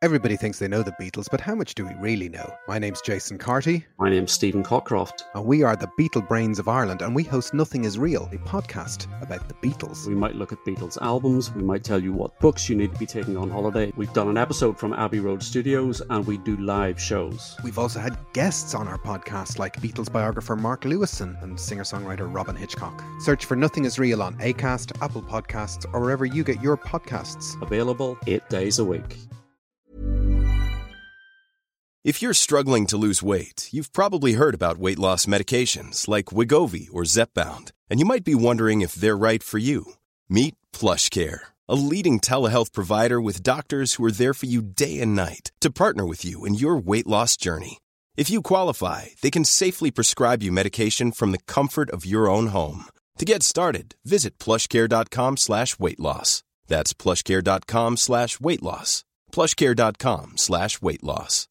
Everybody thinks they know the Beatles, but how much do we really know? My name's Jason Carty. My name's Stephen Cockcroft. And we are the Beatle Brains of Ireland, and we host Nothing Is Real, a podcast about the Beatles. We might look at Beatles albums, we might tell you what books you need to be taking on holiday. We've done an episode from Abbey Road Studios, and we do live shows. We've also had guests on our podcast, like Beatles biographer Mark Lewison and singer-songwriter Robin Hitchcock. Search for Nothing Is Real on Acast, Apple Podcasts, or wherever you get your podcasts. Available 8 days a week. If you're struggling to lose weight, you've probably heard about weight loss medications like Wegovy or Zepbound, and you might be wondering if they're right for you. Meet PlushCare, a leading telehealth provider with doctors who are there for you day and night to partner with you in your weight loss journey. If you qualify, they can safely prescribe you medication from the comfort of your own home. To get started, visit plushcare.com/weightloss. That's plushcare.com/weightloss. plushcare.com/weightloss.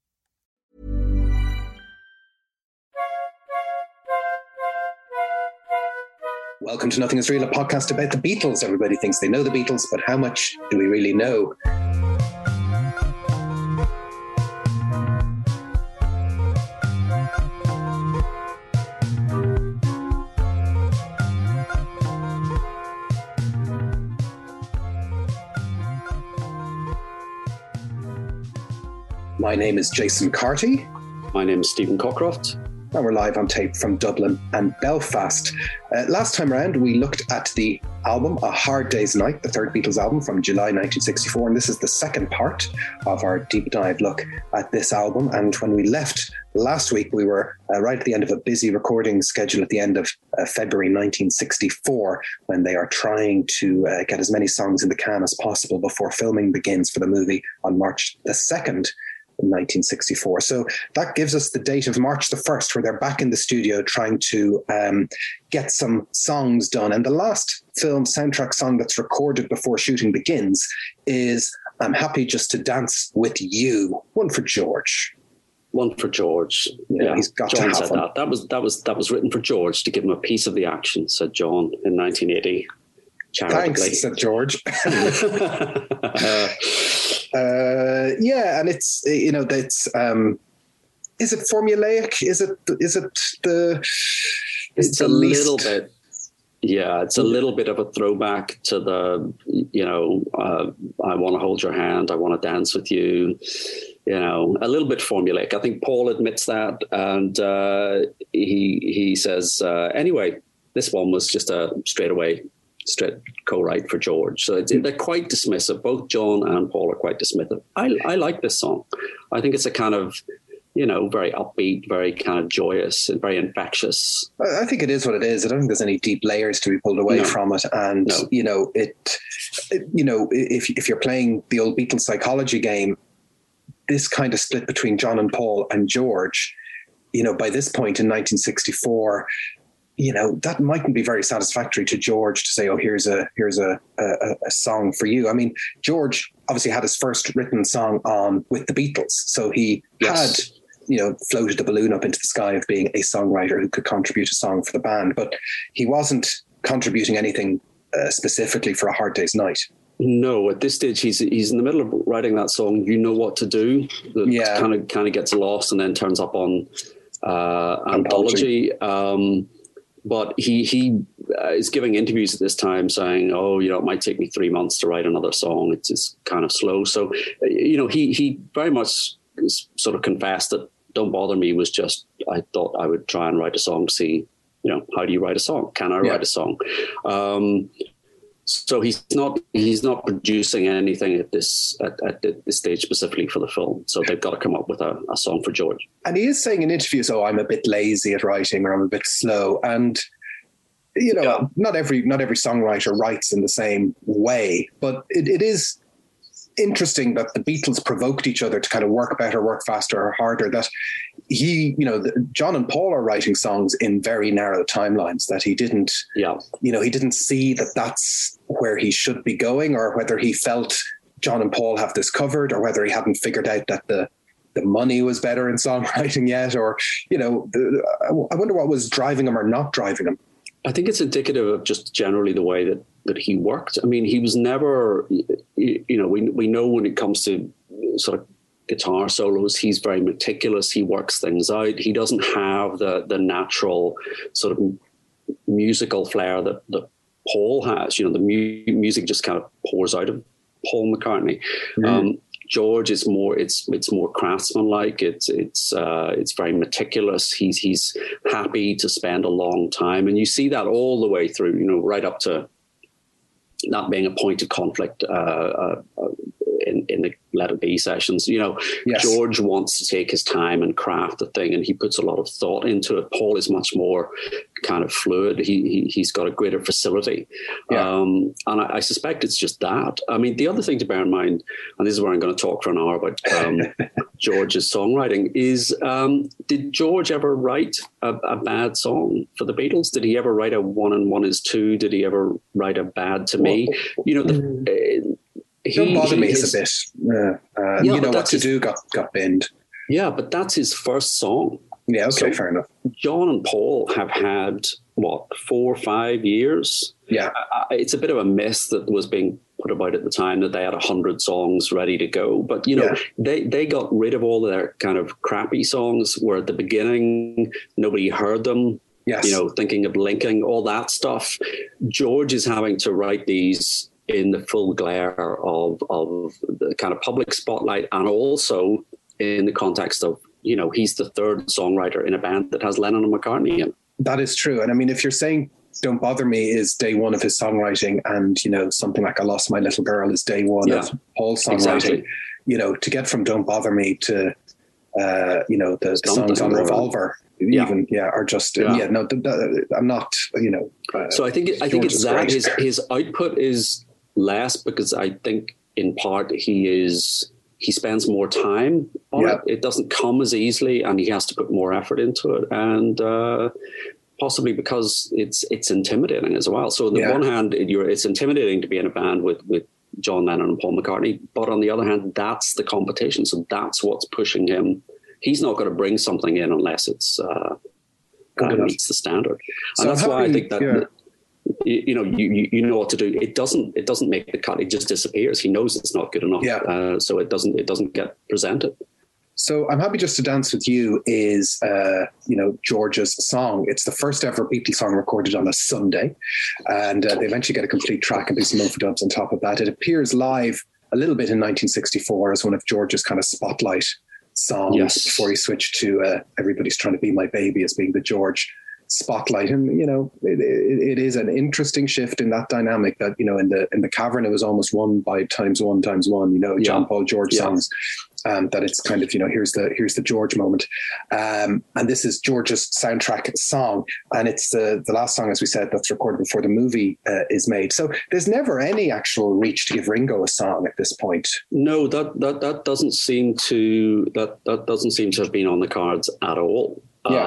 Welcome to Nothing Is Real, a podcast about the Beatles. Everybody thinks they know the Beatles, but how much do we really know? My name is Jason Carty. My name is Stephen Cockcroft. And we're live on tape from Dublin and Belfast. Last time around, we looked at the album, A Hard Day's Night, the third Beatles album from July 1964. And this is the second part of our deep dive look at this album. And when we left last week, we were right at the end of a busy recording schedule at the end of February 1964, when they are trying to get as many songs in the can as possible before filming begins for the movie on March the 2nd. In 1964. So that gives us the date of March the 1st, where they're back in the studio trying to get some songs done. And the last film soundtrack song that's recorded before shooting begins is I'm Happy Just to Dance With You. One for George. One for George. Yeah, he's got John to have said one. that was written for George to give him a piece of the action, said John in 1980. Thanks, said George. Yeah, and it's, you know, that's is it formulaic? Is it the? It's a little bit. Yeah, it's a little bit of a throwback to the, you know, I want to hold your hand, I want to dance with you, you know, a little bit formulaic. I think Paul admits that, and he says, anyway, this one was just a straight co-write for George. So they're quite dismissive. Both John and Paul are quite dismissive. I like this song. I think it's a kind of, you know, very upbeat, very kind of joyous and very infectious. I think it is what it is. I don't think there's any deep layers to be pulled away from it. And, you know, if you're playing the old Beatles psychology game, this kind of split between John and Paul and George, you know, by this point in 1964, you know, that mightn't be very satisfactory to George to say, oh, here's a song for you. I mean, George obviously had his first written song on with the Beatles. So he had, you know, floated the balloon up into the sky of being a songwriter who could contribute a song for the band, but he wasn't contributing anything specifically for A Hard Day's Night. No, at this stage, he's in the middle of writing that song, You Know What to Do, that kind of gets lost and then turns up on Anthology. But he is giving interviews at this time saying, oh, you know, it might take me 3 months to write another song. It's kind of slow. So, you know, he very much sort of confessed that Don't Bother Me was just, I thought I would try and write a song to see, you know, how do you write a song? Can I write a song? So he's not producing anything at this stage specifically for the film. So they've got to come up with a song for George. And he is saying in interviews, "Oh, I'm a bit lazy at writing, or I'm a bit slow." And you know, not every songwriter writes in the same way, but it is interesting that the Beatles provoked each other to kind of work better, work faster, or harder. That John and Paul are writing songs in very narrow timelines that he didn't, he didn't see that that's where he should be going, or whether he felt John and Paul have this covered, or whether he hadn't figured out that the money was better in songwriting yet, or, you know, I wonder what was driving him or not driving him. I think it's indicative of just generally the way that he worked. I mean, he was never, you know, we know when it comes to sort of guitar solos. He's very meticulous. He works things out. He doesn't have the natural sort of musical flair that Paul has. You know, the music just kind of pours out of Paul McCartney. George is more, it's more craftsmanlike. It's very meticulous. He's happy to spend a long time, and you see that all the way through. You know, right up to not being a point of conflict in the Let It Be sessions. You know, yes. George wants to take his time and craft the thing, and he puts a lot of thought into it. Paul is much more kind of fluid. He's got a greater facility. Yeah. And I suspect it's just that. I mean, the other thing to bear in mind, and this is where I'm going to talk for an hour about George's songwriting, is did George ever write a bad song for the Beatles? Did he ever write a 1 and 1 is 2? Did he ever write a Bad to Me? You know, Don't Bother Me is a bit, you know what to do got binned. Yeah, but that's his first song. Yeah, okay, fair enough. John and Paul have had, 4 or 5 years? Yeah. It's a bit of a myth that was being put about at the time that they had 100 songs ready to go. But, you know, they got rid of all of their kind of crappy songs where at the beginning nobody heard them. Yes. You know, thinking of linking, all that stuff. George is having to write these in the full glare of the kind of public spotlight, and also in the context of, you know, he's the third songwriter in a band that has Lennon and McCartney in. That is true. And I mean, if you're saying Don't Bother Me is day one of his songwriting, and, you know, something like I Lost My Little Girl is day one of Paul's songwriting, exactly. You know, to get from Don't Bother Me to, you know, the songs on Revolver, even, are just, no, I'm not, you know. So I think it's that his output is less because I think in part he spends more time on it. It doesn't come as easily, and he has to put more effort into it, and possibly because it's intimidating as well. So on the one hand, it's intimidating to be in a band with John Lennon and Paul McCartney, but on the other hand, that's the competition. So that's what's pushing him. He's not going to bring something in unless it's meets the standard, and that's why I think that. Yeah. You know, you know what to do. It doesn't make the cut. It just disappears. He knows it's not good enough. Yeah. So it doesn't get presented. So I'm Happy Just to Dance With You is, you know, George's song. It's the first ever Beatles song recorded on a Sunday, and they eventually get a complete track and do some overdubs on top of that. It appears live a little bit in 1964 as one of George's kind of spotlight songs before he switched to Everybody's Trying to Be My Baby as being the George spotlight. And, you know, it is an interesting shift in that dynamic that, you know, in the Cavern it was almost one by times one, you know, John Paul George songs, that it's kind of, you know, here's the George moment, and this is George's soundtrack song, and it's the last song, as we said, that's recorded before the movie is made. So there's never any actual reach to give Ringo a song at this point. No, that doesn't seem to have been on the cards at all.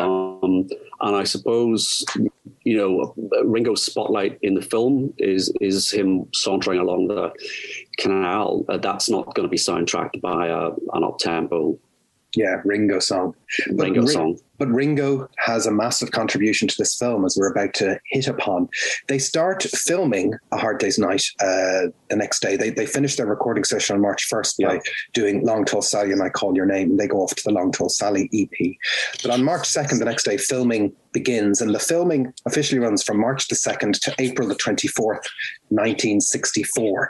And I suppose, you know, Ringo's spotlight in the film is him sauntering along the canal. That's not going to be soundtracked by an up-tempo Ringo song. But Ringo has a massive contribution to this film, as we're about to hit upon. They start filming A Hard Day's Night the next day. They finish their recording session on March 1st by doing Long Tall Sally and I Call Your Name, and they go off to the Long Tall Sally EP. But on March 2nd, the next day, filming begins, and the filming officially runs from March the 2nd to April the 24th, 1964.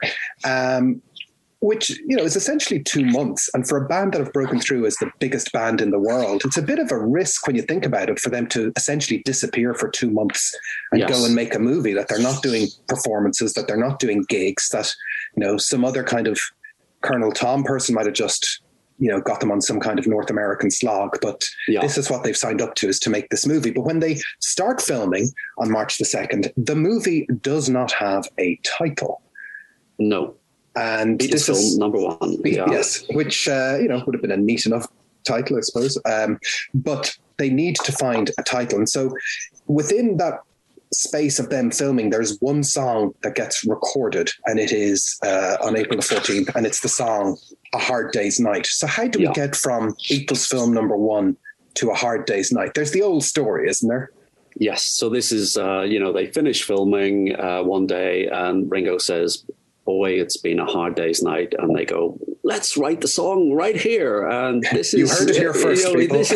Which, you know, is essentially 2 months. And for a band that have broken through as the biggest band in the world, it's a bit of a risk when you think about it for them to essentially disappear for 2 months and go and make a movie, that they're not doing performances, that they're not doing gigs, that, you know, some other kind of Colonel Tom person might have just, you know, got them on some kind of North American slog. But this is what they've signed up to, is to make this movie. But when they start filming on March the 2nd, the movie does not have a title. No. And Beatles this is number one. Yes, which, you know, would have been a neat enough title, I suppose. But they need to find a title. And so within that space of them filming, there's one song that gets recorded, and it is on April the 14th, and it's the song A Hard Day's Night. So how do we get from Beatles film number one to A Hard Day's Night? There's the old story, isn't there? Yes. So this is, you know, they finish filming one day and Ringo says, boy, it's been a hard day's night. And they go, let's write the song right here. And this is, you heard it here first. This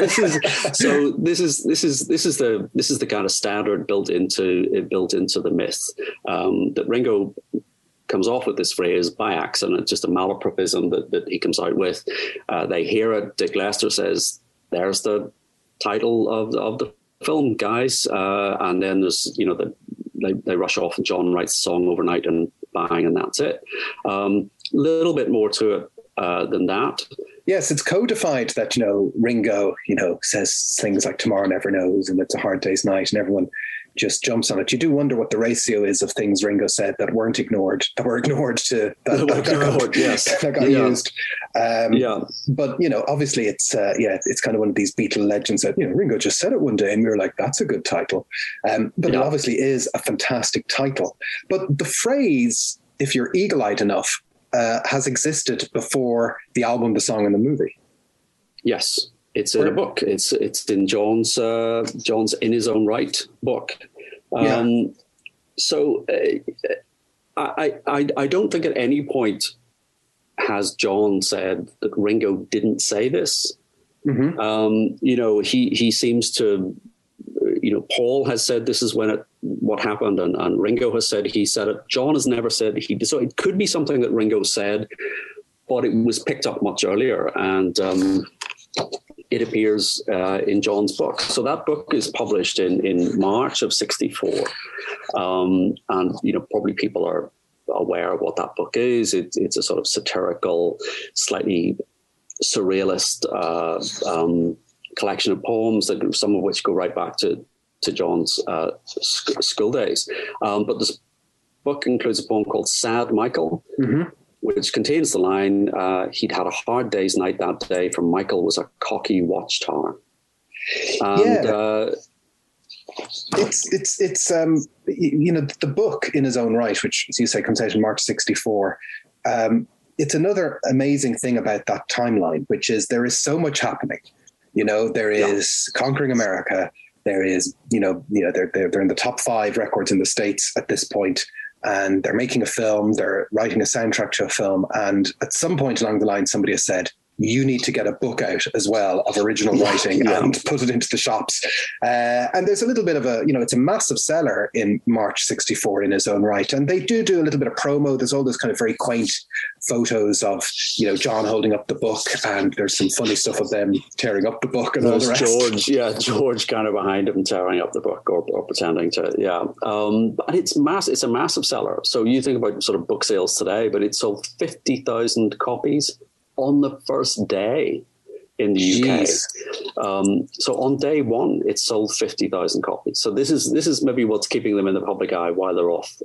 is the kind of standard built into the myth, that Ringo comes off with this phrase by accident, just a malapropism that he comes out with. They hear it. Dick Lester says, "There's the title of the film, guys," and then there's they rush off, and John writes the song overnight, and bang, and that's it. Little bit more to it than that. Yes, it's codified that, Ringo, says things like "tomorrow never knows" and "it's a hard day's night," and everyone just jumps on it. You do wonder what the ratio is of things Ringo said that were ignored to that got used. But obviously it's kind of one of these Beatle legends that Ringo just said it one day, and we were like, that's a good title. But it obviously is a fantastic title. But the phrase, if you're eagle-eyed enough, has existed before the album, the song, and the movie. It's in a book. It's in John's In His Own Right book. So I don't think at any point has John said that Ringo didn't say this. Mm-hmm. He seems to. Paul has said this is what happened, and Ringo has said he said it. John has never said he did. So it could be something that Ringo said, but it was picked up much earlier, and it appears in John's book. So that book is published in March of '64, and probably people are aware of what that book is. It's a sort of satirical, slightly surrealist collection of poems, that some of which go right back to John's school days. But this book includes a poem called "Sad Michael," mm-hmm. which contains the line, "He'd had a hard day's night that day, for Michael was a cocky watchtower." And it's the book In His Own Right, which, as you say, comes out in March '64. It's another amazing thing about that timeline, which is there is so much happening. There is Conquering America. There is, they're in the top 5 records in the States at this point, and they're making a film. They're writing a soundtrack to a film. And at some point along the line, somebody has said, you need to get a book out as well of original writing and put it into the shops. And there's a little bit of it's a massive seller in March '64 in his own right. And they do a little bit of promo. There's all those kind of very quaint photos of, John holding up the book, and there's some funny stuff of them tearing up the book and all the rest. George kind of behind him tearing up the book or pretending to, and it's a massive seller. So you think about sort of book sales today, but it sold 50,000 copies on the first day in the UK. So on day one, it sold 50,000 copies. So this is maybe what's keeping them in the public eye while they're off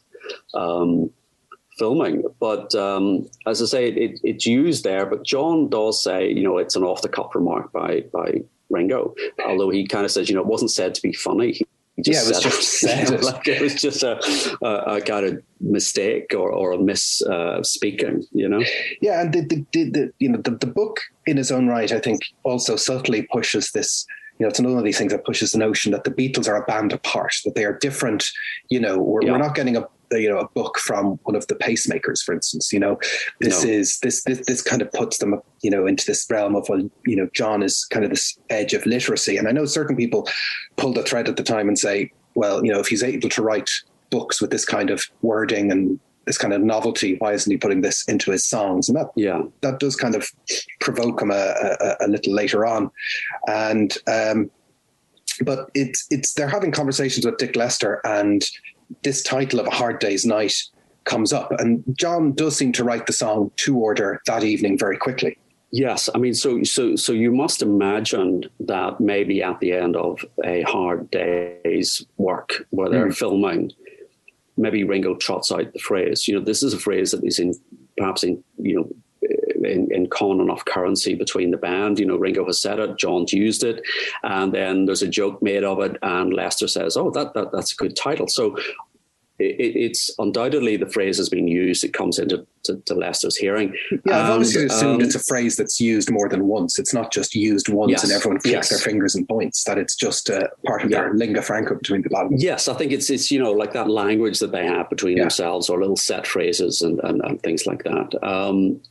filming. But as I say, it's used there. But John does say, it's an off-the-cuff remark by Ringo, although he kind of says, it wasn't said to be funny. It was just a kind of mistake or a misspeaking, Yeah, and the book In His Own Right, I think, also subtly pushes this. It's another of these things that pushes the notion that the Beatles are a band apart, that they are different. We're not getting a book from one of the pacemakers, for instance. This kind of puts them, into this realm of, John is kind of this edge of literacy. And I know certain people pulled a thread at the time and say, well, if he's able to write books with this kind of wording and this kind of novelty, why isn't he putting this into his songs? And that does kind of provoke him a little later on. And but it's they're having conversations with Dick Lester, and this title of A Hard Day's Night comes up, and John does seem to write the song to order that evening very quickly. Yes, I mean, so you must imagine that maybe at the end of a hard day's work where they're filming, maybe Ringo trots out the phrase. This is a phrase that is perhaps in common enough currency between the band. Ringo has said it, John's used it, and then there's a joke made of it, and Lester says, "Oh, that's a good title." So it's undoubtedly the phrase has been used. It comes into to Lester's hearing. Yeah, I've obviously assumed it's a phrase that's used more than once. It's not just used once and everyone flicks their fingers and points, that it's just part of their lingua franca between the band. Yes, I think it's like that language that they have between themselves, or little set phrases and things like that.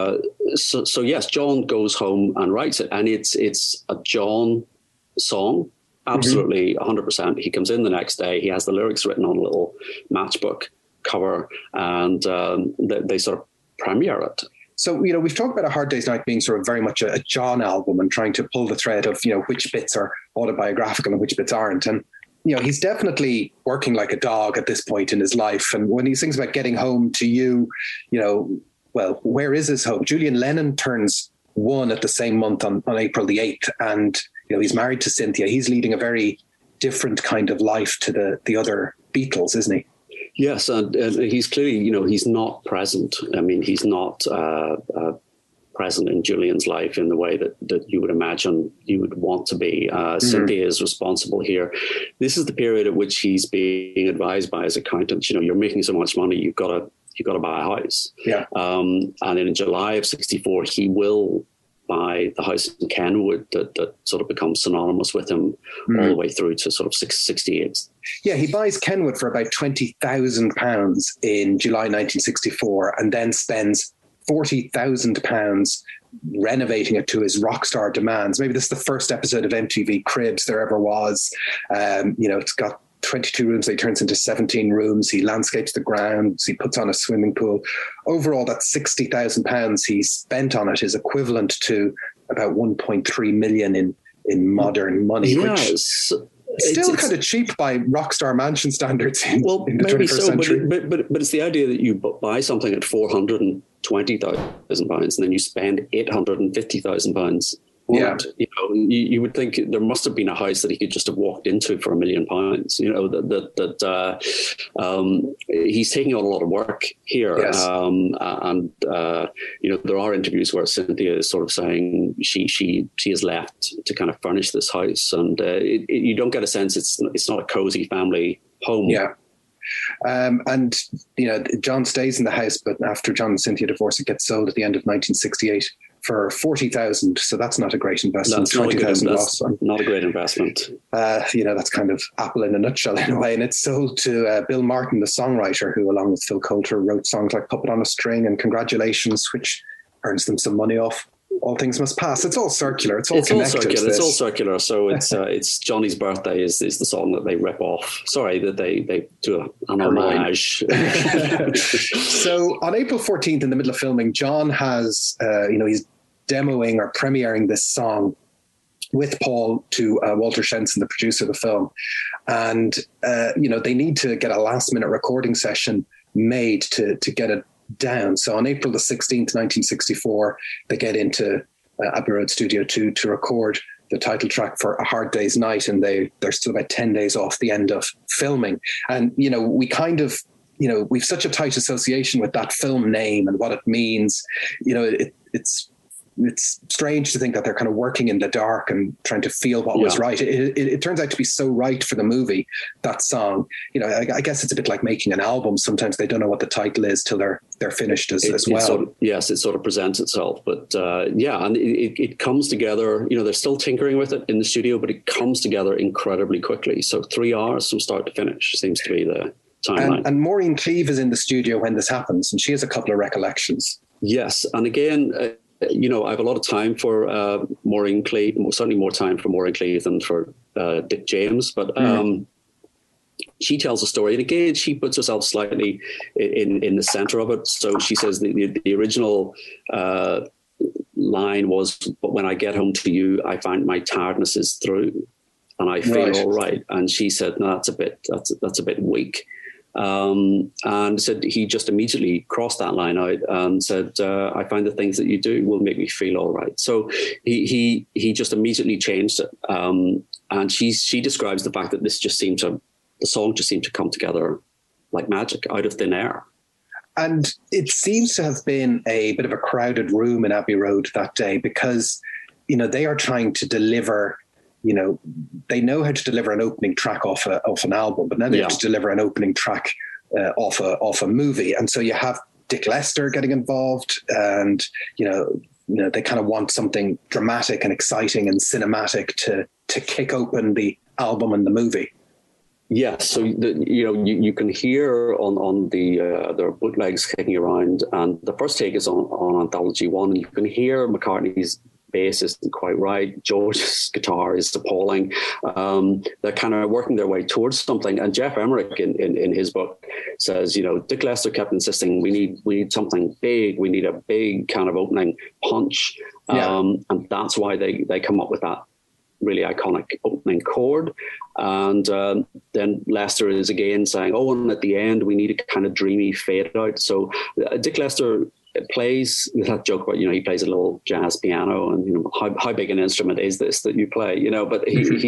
So yes, John goes home and writes it, and it's a John song. Absolutely, 100%. He comes in the next day. He has the lyrics written on a little matchbook cover, and they sort of premiere it. So, we've talked about A Hard Day's Night being sort of very much a John album and trying to pull the thread of, which bits are autobiographical and which bits aren't. And, he's definitely working like a dog at this point in his life. And when he sings about getting home to you, well, where is his home? Julian Lennon turns 1 at the same month on April the 8th. And, he's married to Cynthia. He's leading a very different kind of life to the other Beatles, isn't he? Yes, and he's clearly, he's not present. I mean, he's not present in Julian's life in the way that you would imagine you would want to be. Cynthia is responsible here. This is the period at which he's being advised by his accountant. You're making so much money, you've got to buy a house. Yeah. And in July of '64, he will buy the house in Kenwood that sort of becomes synonymous with him all the way through to sort of 68. Yeah, he buys Kenwood for about £20,000 in July 1964 and then spends £40,000 renovating it to his rock star demands. Maybe this is the first episode of MTV Cribs there ever was. It's got 22 rooms, he turns into 17 rooms. He landscapes the grounds. He puts on a swimming pool. Overall, that £60,000 he spent on it is equivalent to about 1.3 million in modern money, which still kind of cheap by rockstar mansion standards in the 21st century. But it's the idea that you buy something at £420,000 and then you spend £850,000. Yeah, you would think there must have been a house that he could just have walked into for £1 million. He's taking on a lot of work here, yes. There are interviews where Cynthia is sort of saying she is left to kind of furnish this house, and you don't get a sense it's not a cozy family home. Yeah. John stays in the house, but after John and Cynthia divorce, it gets sold at the end of 1968 for $40,000. So that's not a great investment. That's not a great investment. That's kind of Apple in a nutshell in a way. And it's sold to Bill Martin, the songwriter, who along with Phil Coulter wrote songs like Puppet on a String and Congratulations, which earns them some money off All Things Must Pass. It's all circular. It's all connected. It's all circular. So it's Johnny's Birthday is the song that they rip off. Sorry, that they do an homage. So on April 14th, in the middle of filming, John has, he's demoing or premiering this song with Paul to Walter Shenson, the producer of the film. And, they need to get a last minute recording session made to get it down. So on April the 16th, 1964, they get into Abbey Road Studio 2 to record the title track for A Hard Day's Night, and they're still about 10 days off the end of filming. And, we kind of, we've such a tight association with that film name and what it means. It's strange to think that they're kind of working in the dark and trying to feel what was right. It turns out to be so right for the movie, that song. I guess it's a bit like making an album. Sometimes they don't know what the title is till they're finished as well. It sort of presents itself. But and it comes together. They're still tinkering with it in the studio, but it comes together incredibly quickly. So 3 hours from start to finish seems to be the timeline. And Maureen Cleave is in the studio when this happens, and she has a couple of recollections. Yes, and again, I have a lot of time for Maureen Cleave, certainly more time for Maureen Cleave than for Dick James. But she tells a story, and again, she puts herself slightly in the center of it. So she says the original line was, "But when I get home to you, I find my tiredness is through, and I feel all right." And she said, "No, that's a bit weak." And said he just immediately crossed that line out and said, "I find the things that you do will make me feel all right." So he just immediately changed it. And she describes the fact that the song just seemed to come together like magic out of thin air. And it seems to have been a bit of a crowded room in Abbey Road that day because, they are trying to deliver. They know how to deliver an opening track off an album, but now they have to deliver an opening track off a movie. And so you have Dick Lester getting involved, and they kind of want something dramatic and exciting and cinematic to kick open the album and the movie. Yes, so you can hear on the there are bootlegs kicking around, and the first take is on Anthology 1, and you can hear McCartney's bass isn't quite right. George's guitar is appalling. They're kind of working their way towards something. And Geoff Emerick in his book says, Dick Lester kept insisting we need something big. We need a big kind of opening punch. And that's why they come up with that really iconic opening chord. And then Lester is again saying, and at the end we need a kind of dreamy fade out. So Dick Lester plays that joke about, he plays a little jazz piano, and how big an instrument is this that you play, but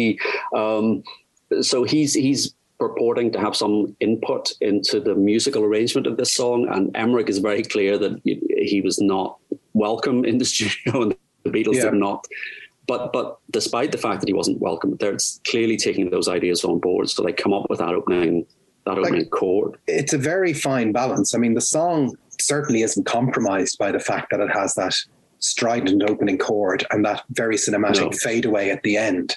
so he's purporting to have some input into the musical arrangement of this song, and Emerick is very clear that he was not welcome in the studio, and the Beatles did not. But despite the fact that he wasn't welcome, they're clearly taking those ideas on board, so they come up with that opening chord. It's a very fine balance. I mean, the song certainly isn't compromised by the fact that it has that strident opening chord and that very cinematic fadeaway at the end.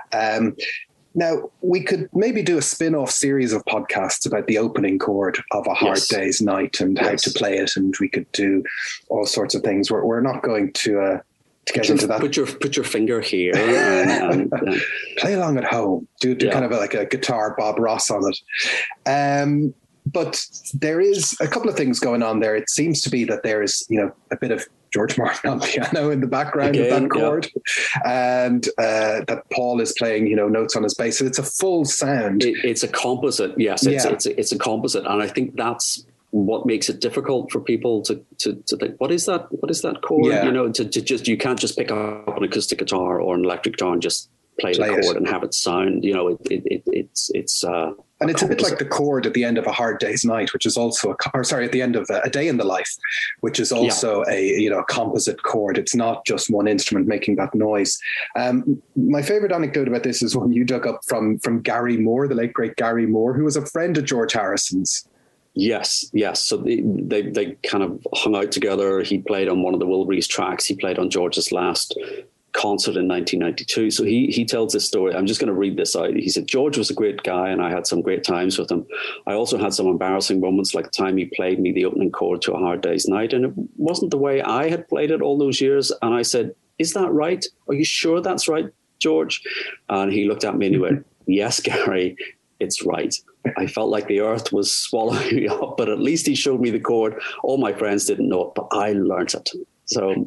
Now, we could maybe do a spin-off series of podcasts about the opening chord of A Hard Day's Night and how to play it, and we could do all sorts of things. We're not going to get into that. Put your finger here and play along at home. Do kind of like a guitar Bob Ross on it. But there is a couple of things going on there. It seems to be that there is, a bit of George Martin on piano in the background of that chord, and that Paul is playing, notes on his bass. So it's a full sound. It's a composite. Yes, it's a composite, and I think that's what makes it difficult for people to think, what is that chord? Yeah. You can't just pick up an acoustic guitar or an electric guitar and just play the chord and have it sound. It's and it's a bit like the chord at the end of A Hard Day's Night, which is also at the end of A Day in the Life, which is also a composite chord. It's not just one instrument making that noise. My favorite anecdote about this is one you dug up from Gary Moore, the late great Gary Moore, who was a friend of George Harrison's. Yes. So they kind of hung out together. He played on one of the Wilburys tracks. He played on George's last concert in 1992. So he tells this story. I'm just going to read this out. He said, George was a great guy and I had some great times with him. I also had some embarrassing moments, like the time he played me the opening chord to A Hard Day's Night, and it wasn't the way I had played it all those years. And I said, is that right? Are you sure that's right, George? And he looked at me and he went, yes, Gary, it's right. I felt like the earth was swallowing me up, but at least he showed me the chord. All my friends didn't know it, but I learnt it. So,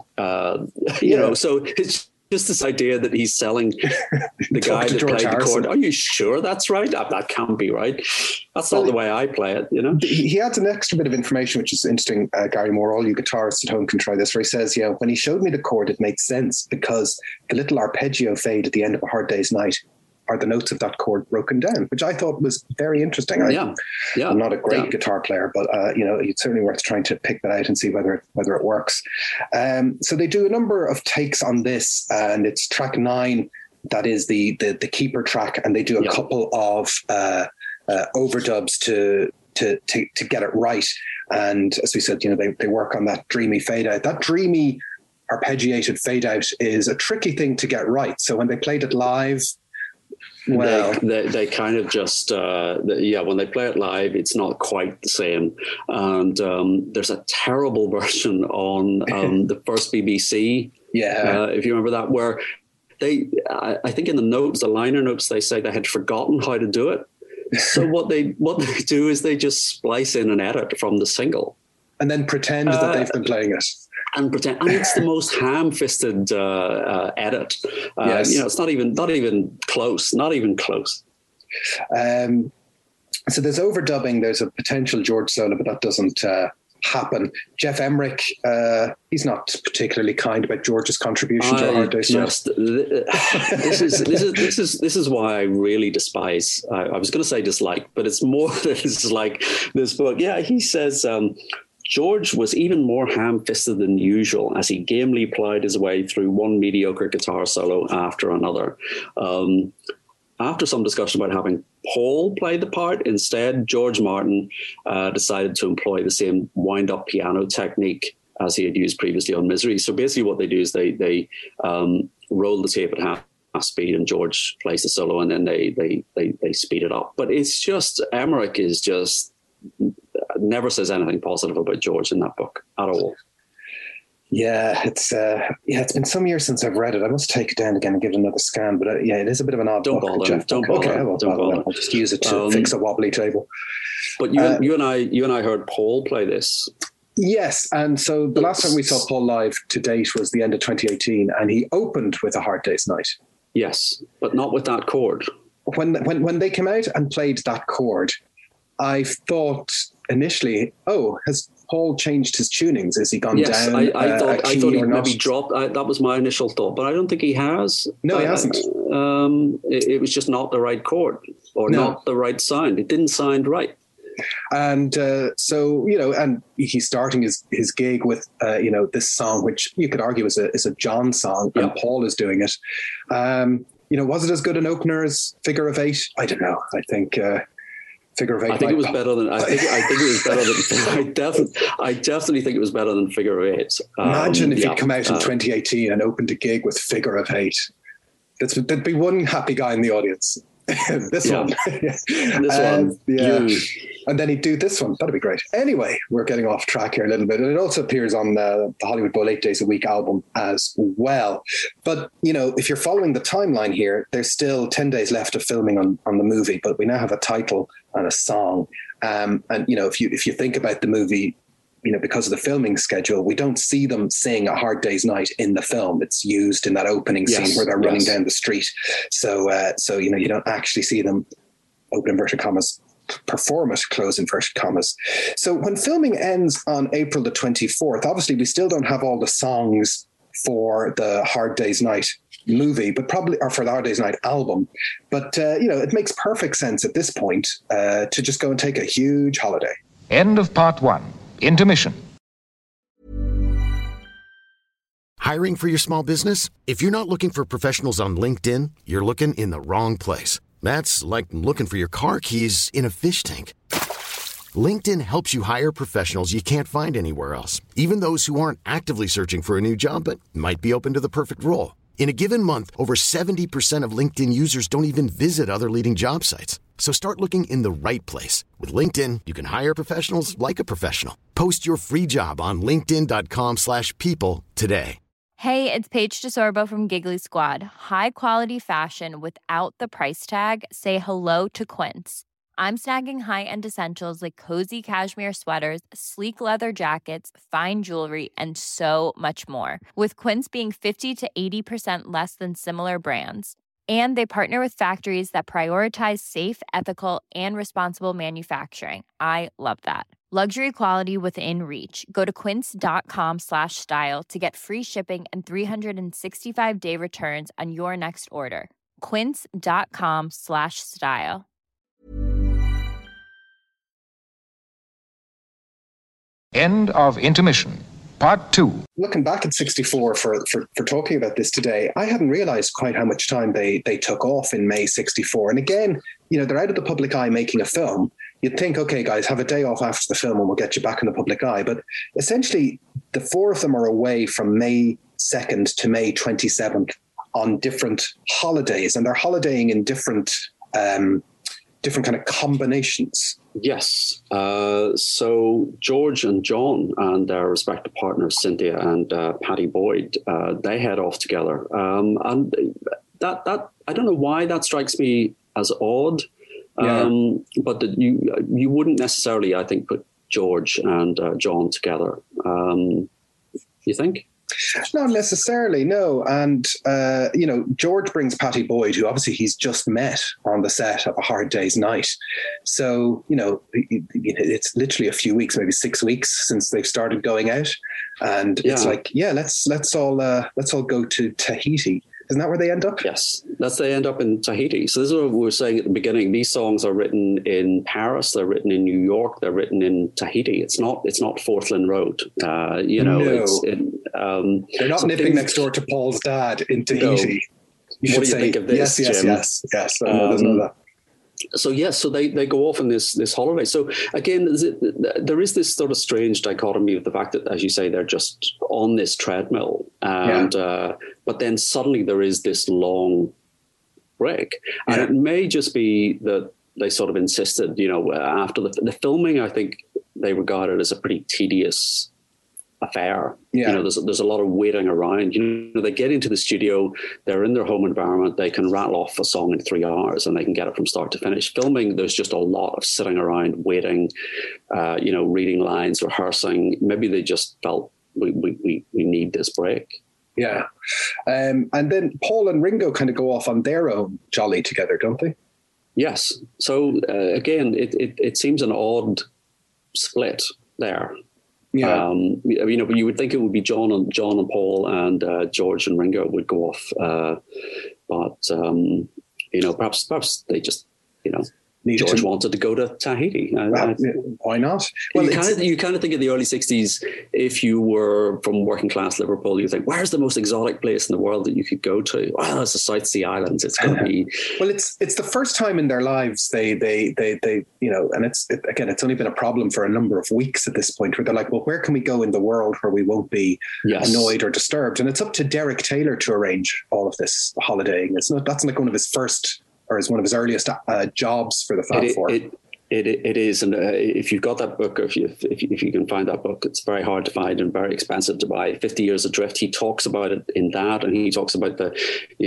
so it's just this idea that he's selling the guy that played the chord. Are you sure that's right? That can't be right. That's not the way I play it, He adds an extra bit of information, which is interesting, Gary Moore. All you guitarists at home can try this, where he says, when he showed me the chord, it made sense because the little arpeggio fade at the end of A Hard Day's Night are the notes of that chord broken down, which I thought was very interesting. I'm not a great guitar player, but it's certainly worth trying to pick that out and see whether it works. So they do a number of takes on this, and it's track 9 that is the keeper track, and they do a couple of overdubs to get it right. And as we said, they work on that dreamy fade out. That dreamy arpeggiated fade out is a tricky thing to get right. So when they played it live, well, they kind of just when they play it live, it's not quite the same. And there's a terrible version on the first BBC. If you remember that, where I think in the liner notes, they say they had forgotten how to do it. So what they do is they just splice in an edit from the single and then pretend that they've been playing it. And it's the most ham-fisted edit. It's not even close. Not even close. So there's overdubbing. There's a potential George solo, but that doesn't happen. Geoff Emerick, he's not particularly kind about George's contribution to A Hard Day's Night. This is why I really despise. I was going to say dislike, but it's more dislike this book. Yeah, he says. George was even more ham-fisted than usual as he gamely plied his way through one mediocre guitar solo after another. after some discussion about having Paul play the part instead, George Martin decided to employ the same wind-up piano technique as he had used previously on Misery. So basically what they do is they roll the tape at half speed and George plays the solo, and then they speed it up. But it's just, Emmerich is just never says anything positive about George in that book at all. Yeah, it's been some years since I've read it. I must take it down again and give it another scan. But it is a bit of an odd book. Don't bother. Okay, don't bother. I'll just use it to fix a wobbly table. But you and I heard Paul play this. Yes, and so the last time we saw Paul live to date was the end of 2018, and he opened with A Hard Day's Night. Yes, but not with that chord. When they came out and played that chord, I thought initially, has Paul changed his tunings? Has he gone down? I thought he maybe dropped. That was my initial thought, but I don't think he has. No, he hasn't. It was just not the right chord or not the right sound. It didn't sound right. And so, and he's starting his gig with, this song, which you could argue is a John song, and Paul is doing it. Was it as good an opener as Figure of Eight? I don't know. I think Figure of Eight. I think it was better than. I think it was better than. I definitely think it was better than Figure of Eight. Imagine if he'd come out in 2018 and opened a gig with Figure of Eight. There'd be one happy guy in the audience. This one. And then he'd do this one. That'd be great. Anyway, we're getting off track here a little bit. And it also appears on the Hollywood Bowl 8 Days a Week album as well. But, if you're following the timeline here, there's still 10 days left of filming on the movie, but we now have a title and a song. And, if you think about the movie, because of the filming schedule, we don't see them sing A Hard Day's Night in the film. It's used in that opening scene where they're running down the street. So you don't actually see them, open inverted commas, perform it, close inverted commas. So when filming ends on April the 24th, obviously we still don't have all the songs for the Hard Day's Night movie, but probably, or for the Hard Day's Night album. But, it makes perfect sense at this point to just go and take a huge holiday. End of part 1. Intermission. Hiring for your small business? If you're not looking for professionals on LinkedIn, you're looking in the wrong place. That's like looking for your car keys in a fish tank. LinkedIn helps you hire professionals you can't find anywhere else, even those who aren't actively searching for a new job but might be open to the perfect role. In a given month, over 70% of LinkedIn users don't even visit other leading job sites. So start looking in the right place. With LinkedIn, you can hire professionals like a professional. Post your free job on linkedin.com/people today. Hey, it's Paige DeSorbo from Giggly Squad. High quality fashion without the price tag. Say hello to Quince. I'm snagging high-end essentials like cozy cashmere sweaters, sleek leather jackets, fine jewelry, and so much more. With Quince being 50 to 80% less than similar brands. And they partner with factories that prioritize safe, ethical, and responsible manufacturing. I love that. Luxury quality within reach. Go to quince.com/style to get free shipping and 365-day returns on your next order. Quince.com/style. End of intermission. Part 2. Looking back at 64 for talking about this today, I hadn't realized quite how much time they took off in May 64. And again, they're out of the public eye making a film. You'd think, okay, guys, have a day off after the film and we'll get you back in the public eye. But essentially, the four of them are away from May 2nd to May 27th on different holidays. And they're holidaying in different kind of combinations. Yes. So George and John and their respective partners, Cynthia and Patty Boyd, they head off together. And that I don't know why that strikes me as odd. But you wouldn't necessarily, I think, put George and John together. You think? Not necessarily, no. And, George brings Patty Boyd, who obviously he's just met on the set of A Hard Day's Night. So, it's literally a few weeks, maybe 6 weeks since they've started going out. And it's like, let's all go to Tahiti. Isn't that where they end up? Yes, they end up in Tahiti. So this is what we were saying at the beginning. These songs are written in Paris. They're written in New York. They're written in Tahiti. It's not Forthlin Road. No. They're not nipping next door to Paul's dad in Tahiti. What do you think of this, Jim? Yes. There's no that. So yes, so they go off on this holiday. So again, there is this sort of strange dichotomy of the fact that, as you say, they're just on this treadmill, and but then suddenly there is this long break, and it may just be that they sort of insisted, after the filming. I think they regard it as a pretty tedious affair. There's a lot of waiting around. They get into the studio, they're in their home environment, they can rattle off a song in 3 hours and they can get it from start to finish. Filming, there's just a lot of sitting around waiting, reading lines, rehearsing. Maybe they just felt we need this break. Yeah. And then Paul and Ringo kind of go off on their own jolly together, don't they? Yes. So again, it seems an odd split there. Yeah. You would think it would be John and Paul and George and Ringo would go off, but perhaps they just George wanted to go to Tahiti. Why not? Well, you kind of think in the early 60s, if you were from working class Liverpool, you think, where's the most exotic place in the world that you could go to? Well, it's the South Sea Islands. It's going to be. Well, it's the first time in their lives they and it's only been a problem for a number of weeks at this point, where they're like, well, where can we go in the world where we won't be annoyed or disturbed? And it's up to Derek Taylor to arrange all of this holidaying. That's like one of his first, or is one of his earliest jobs for the Fab Four. It is, and if you've got that book, or if you can find that book, it's very hard to find and very expensive to buy. 50 Years Adrift. He talks about it in that, and he talks about the,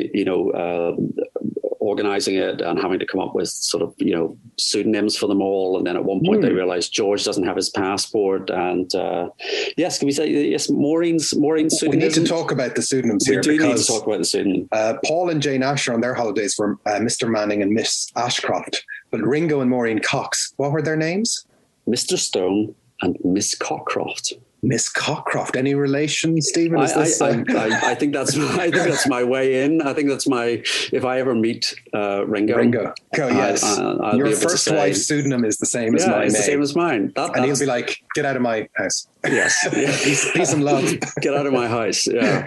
organizing it and having to come up with sort of pseudonyms for them all. And then at one point they realized George doesn't have his passport. And yes, can we say yes? Maureen's pseudonym. We need to talk about the pseudonyms here. We do need to talk about the pseudonym. Paul and Jane Asher on their holidays were Mr. Manning and Miss Ashcroft. But Ringo and Maureen Cox, what were their names? Mr. Stone and Miss Cockcroft. Miss Cockcroft. Any relation, Stephen? I think that's my way in. I think that's my. If I ever meet Ringo. Oh yes. Your first wife's pseudonym is the same as mine. It's the same as mine. And he'll be like, "Get out of my house." Yes. Peace and love. Get out of my house. Yeah.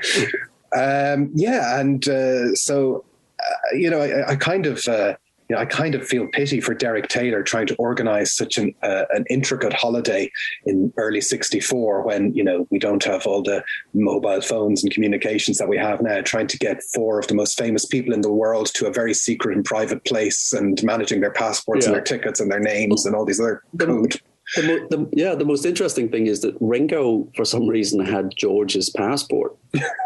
So I kind of feel pity for Derek Taylor trying to organize such an intricate holiday in early 64 when, we don't have all the mobile phones and communications that we have now, trying to get 4 of the most famous people in the world to a very secret and private place and managing their passports and their tickets and their names and all these other code. The most interesting thing is that Ringo, for some reason, had George's passport,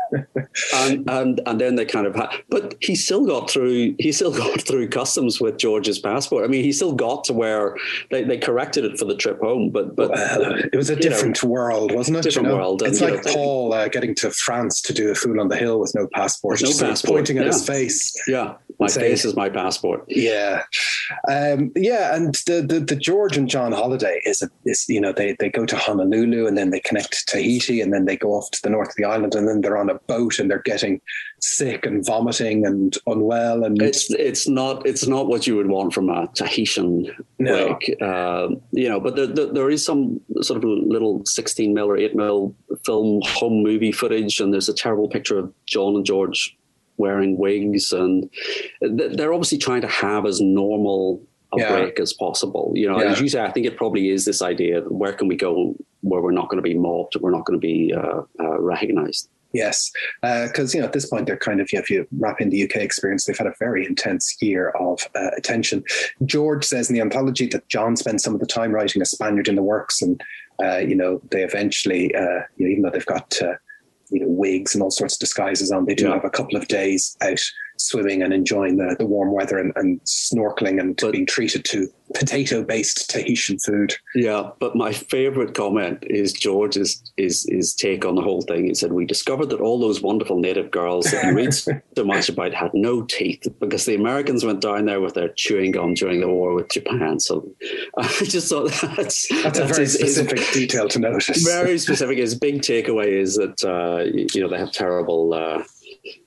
and then they kind of but he still got through customs with George's passport. I mean, he still got to where they corrected it for the trip home, but it was a different world, wasn't it? Different world. It's like Paul getting to France to do a Fool on the Hill with no passport, pointing at his face. Yeah. My face is my passport. Yeah. And the George and John holiday is they go to Honolulu and then they connect to Tahiti and then they go off to the north of the island and then they're on a boat and they're getting sick and vomiting and unwell. And it's not what you would want from a Tahitian break. But there is some sort of little 16 mil or 8 mil film home movie footage, and there's a terrible picture of John and George wearing wigs, and they're obviously trying to have as normal a break as possible. As you say, I think it probably is this idea of where can we go where we're not going to be mobbed, we're not going to be recognized. Yes, because at this point they're kind of, if you wrap in the UK experience, they've had a very intense year of attention. George says in the anthology that John spends some of the time writing A Spaniard in the Works, and they eventually, even though they've got wigs and all sorts of disguises on, they do have a couple of days out swimming and enjoying the warm weather and snorkeling and being treated to potato-based Tahitian food. Yeah, but my favourite comment is George's take on the whole thing. He said, "We discovered that all those wonderful native girls that you read so much about had no teeth because the Americans went down there with their chewing gum during the war with Japan." So I just thought that's a very specific detail to notice. Very specific. His big takeaway is that they have terrible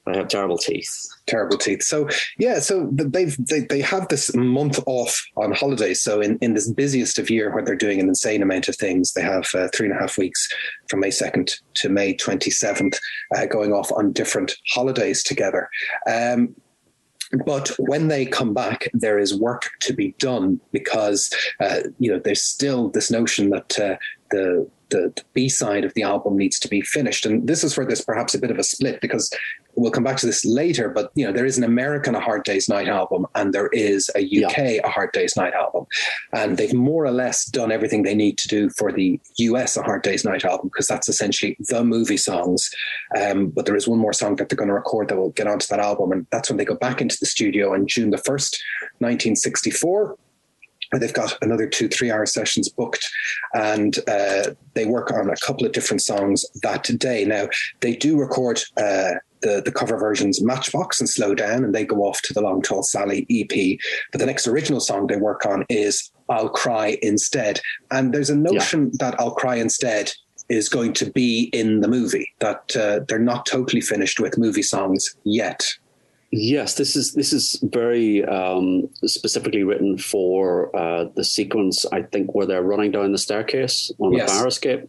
I have terrible teeth. Terrible teeth. So they have this month off on holidays. So in this busiest of year where they're doing an insane amount of things, they have 3.5 weeks from May 2nd to May 27th going off on different holidays together. But when they come back, there is work to be done because, there's still this notion that the B-side of the album needs to be finished. And this is where there's perhaps a bit of a split, because we'll come back to this later, but there is an American A Hard Day's Night album and there is a UK A Hard Day's Night album. And they've more or less done everything they need to do for the US A Hard Day's Night album, because that's essentially the movie songs. But there is one more song that they're going to record that will get onto that album. And that's when they go back into the studio on June the 1st, 1964. They've got another 2-3 hour sessions booked, and they work on a couple of different songs that day. Now, they do record the cover versions Matchbox and Slow Down, and they go off to the Long Tall Sally EP. But the next original song they work on is I'll Cry Instead. And there's a notion that I'll Cry Instead is going to be in the movie, that they're not totally finished with movie songs yet. Yes, this is very specifically written for the sequence, I think, where they're running down the staircase on the fire escape.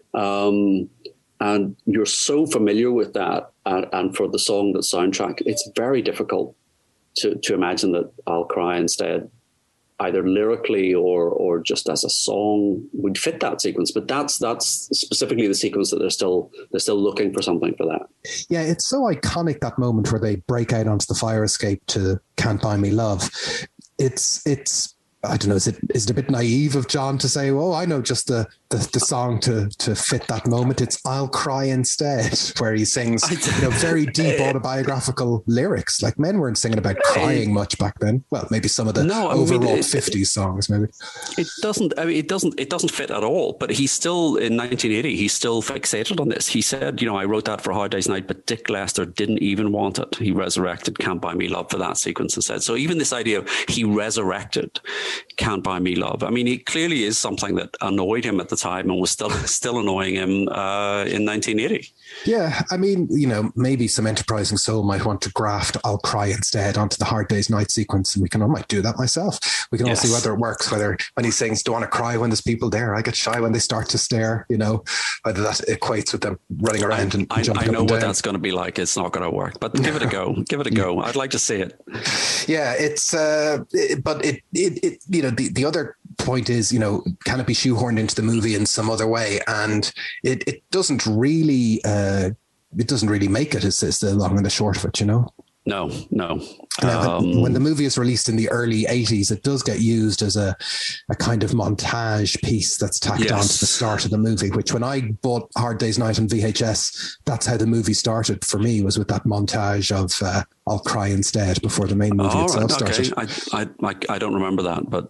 And you're so familiar with that, and for the song, the soundtrack, it's very difficult to imagine that I'll Cry Instead, either lyrically or just as a song, would fit that sequence. But that's specifically the sequence that they're still looking for something for that. Yeah, it's so iconic, that moment where they break out onto the fire escape to Can't Buy Me Love. It's I don't know, is it a bit naive of John to say, oh, I know just the song to fit that moment? It's I'll Cry Instead, where he sings very deep autobiographical lyrics. Like, men weren't singing about crying much back then. Well, maybe some of the overwrought 50s songs, maybe. It doesn't fit at all. But he's still, in 1980, he's still fixated on this. He said, I wrote that for Hard Day's Night, but Dick Lester didn't even want it. He resurrected Can't Buy Me Love for that sequence instead. So even this idea of he resurrected Can't Buy Me Love, I mean, it clearly is something that annoyed him at the time and was still annoying him in 1980. Yeah, I mean, maybe some enterprising soul might want to graft I'll Cry Instead onto the Hard Day's Night sequence, and I might do that myself. We can all see whether it works, whether when he sings don't want to cry when there's people there, I get shy when they start to stare, whether that equates with them running around and jumping I know up and what down. That's going to be like. It's not going to work, but give it a go. Give it a go. I'd like to see it. Yeah, it's but the other point is, can it be shoehorned into the movie in some other way? And it doesn't really make it. It's the long and the short of it, No. When the movie is released in the early 80s, it does get used as a kind of montage piece that's tacked on to the start of the movie, which when I bought Hard Day's Night on VHS, that's how the movie started for me, was with that montage of I'll Cry Instead before the main movie itself started. I don't remember that, but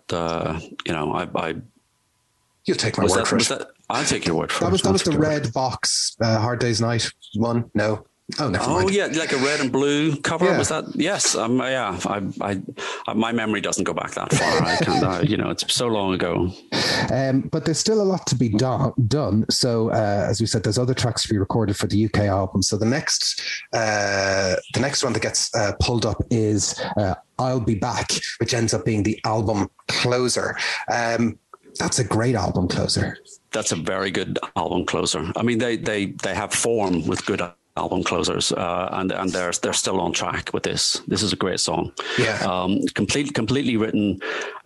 you'll take my word for it. I'll take your word for it. That was the red box Hard Day's Night one. No. Oh, never mind. Oh, yeah, like a red and blue cover. Was that? Yes. My memory doesn't go back that far. I can't, it's so long ago. But there's still a lot to be done. So, as we said, there's other tracks to be recorded for the UK album. So the next one that gets pulled up is I'll Be Back, which ends up being the album closer. That's a great album closer. That's a very good album closer. I mean, they have form with good album closers, and they're still on track with this. This is a great song. Yeah. Completely written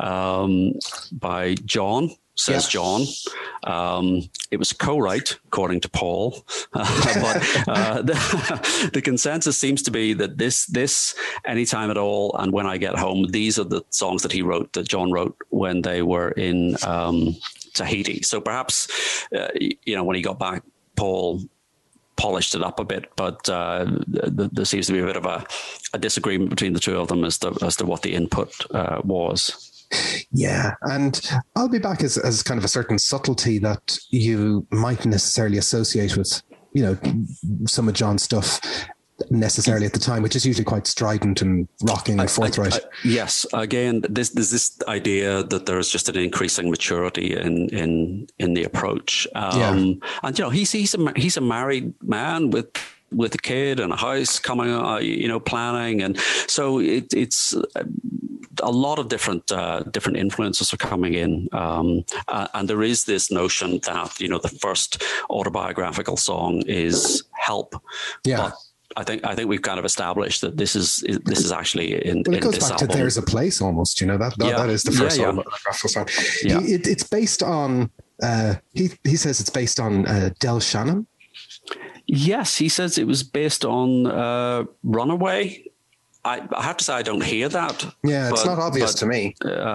by John. Says John. It was co-write, according to Paul. But the consensus seems to be that this Anytime at All and When I Get Home, these are the songs that John wrote when they were in Tahiti. So perhaps, when he got back, Paul polished it up a bit, but there seems to be a bit of a disagreement between the two of them as to what the input was. Yeah, and I'll Be Back as kind of a certain subtlety that you might necessarily associate with, some of John's stuff necessarily at the time, which is usually quite strident and rocking and forthright. Yes, again, there's this idea that there's just an increasing maturity in the approach. And he's a married man with with a kid and a house coming, planning. And so it's a lot of different influences are coming in. And there is this notion that, the first autobiographical song is Help. Yeah. But I think we've kind of established that this is actually in. Well, it goes this back album. to There's a Place almost. That is the first autobiographical song. Yeah. It's based on. He says it's based on Del Shannon. Yes, he says it was based on Runaway. I have to say I don't hear that. Yeah, it's not obvious to me.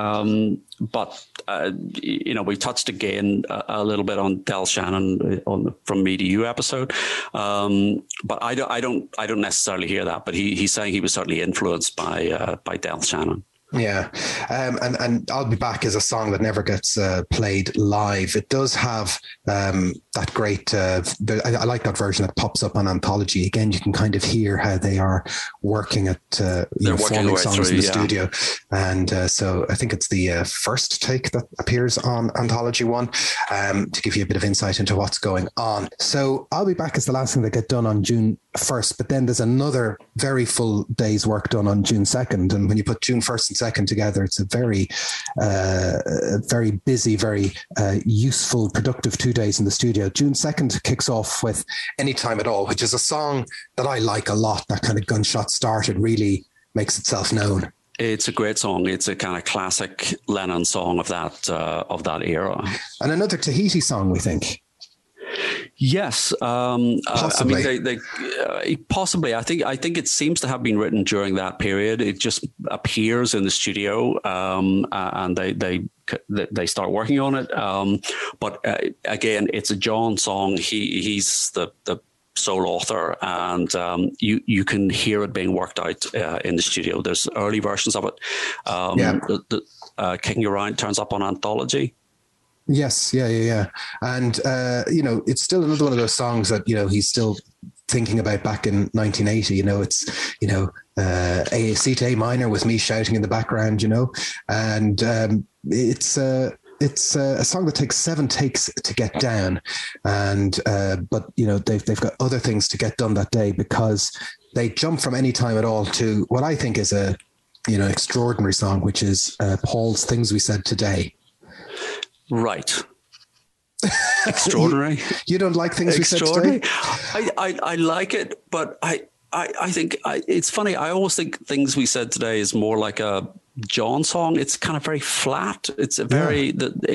But we touched again a little bit on Del Shannon on the From Me to You episode. But I don't necessarily hear that. But he's saying he was certainly influenced by Del Shannon. Yeah, and I'll Be Back is a song that never gets played live. It does have that great. I like that version that pops up on Anthology. Again, you can kind of hear how they are working at forming songs in the studio, and so I think it's the first take that appears on Anthology 1 to give you a bit of insight into what's going on. So I'll Be Back is the last thing that get done on June 1st, but then there's another very full day's work done on June 2nd, and when you put June 1st and 2nd together, it's a very very busy, very useful, productive 2 days in the studio. June 2nd kicks off with Anytime at All, which is a song that I like a lot. That kind of gunshot start, it really makes itself known. It's a great song. It's a kind of classic Lennon song of that era. And another Tahiti song, we think. Yes, possibly. I mean, possibly. I think it seems to have been written during that period. It just appears in the studio, and they start working on it. But again, it's a John song. He's the sole author, and you can hear it being worked out in the studio. There's early versions of it. Kicking Around turns up on Anthology. Yes, yeah. And, it's still another one of those songs that, he's still thinking about back in 1980. It's, A C to A minor with me shouting in the background, and it's a song that takes 7 takes to get down. And, but, they've got other things to get done that day, because they jump from Anytime at All to what I think is a, extraordinary song, which is Paul's Things We Said Today. Right. Extraordinary. You don't like Things We Said Today? I like it, but I think it's funny. I always think Things We Said Today is more like a John song. It's kind of very flat. It's a very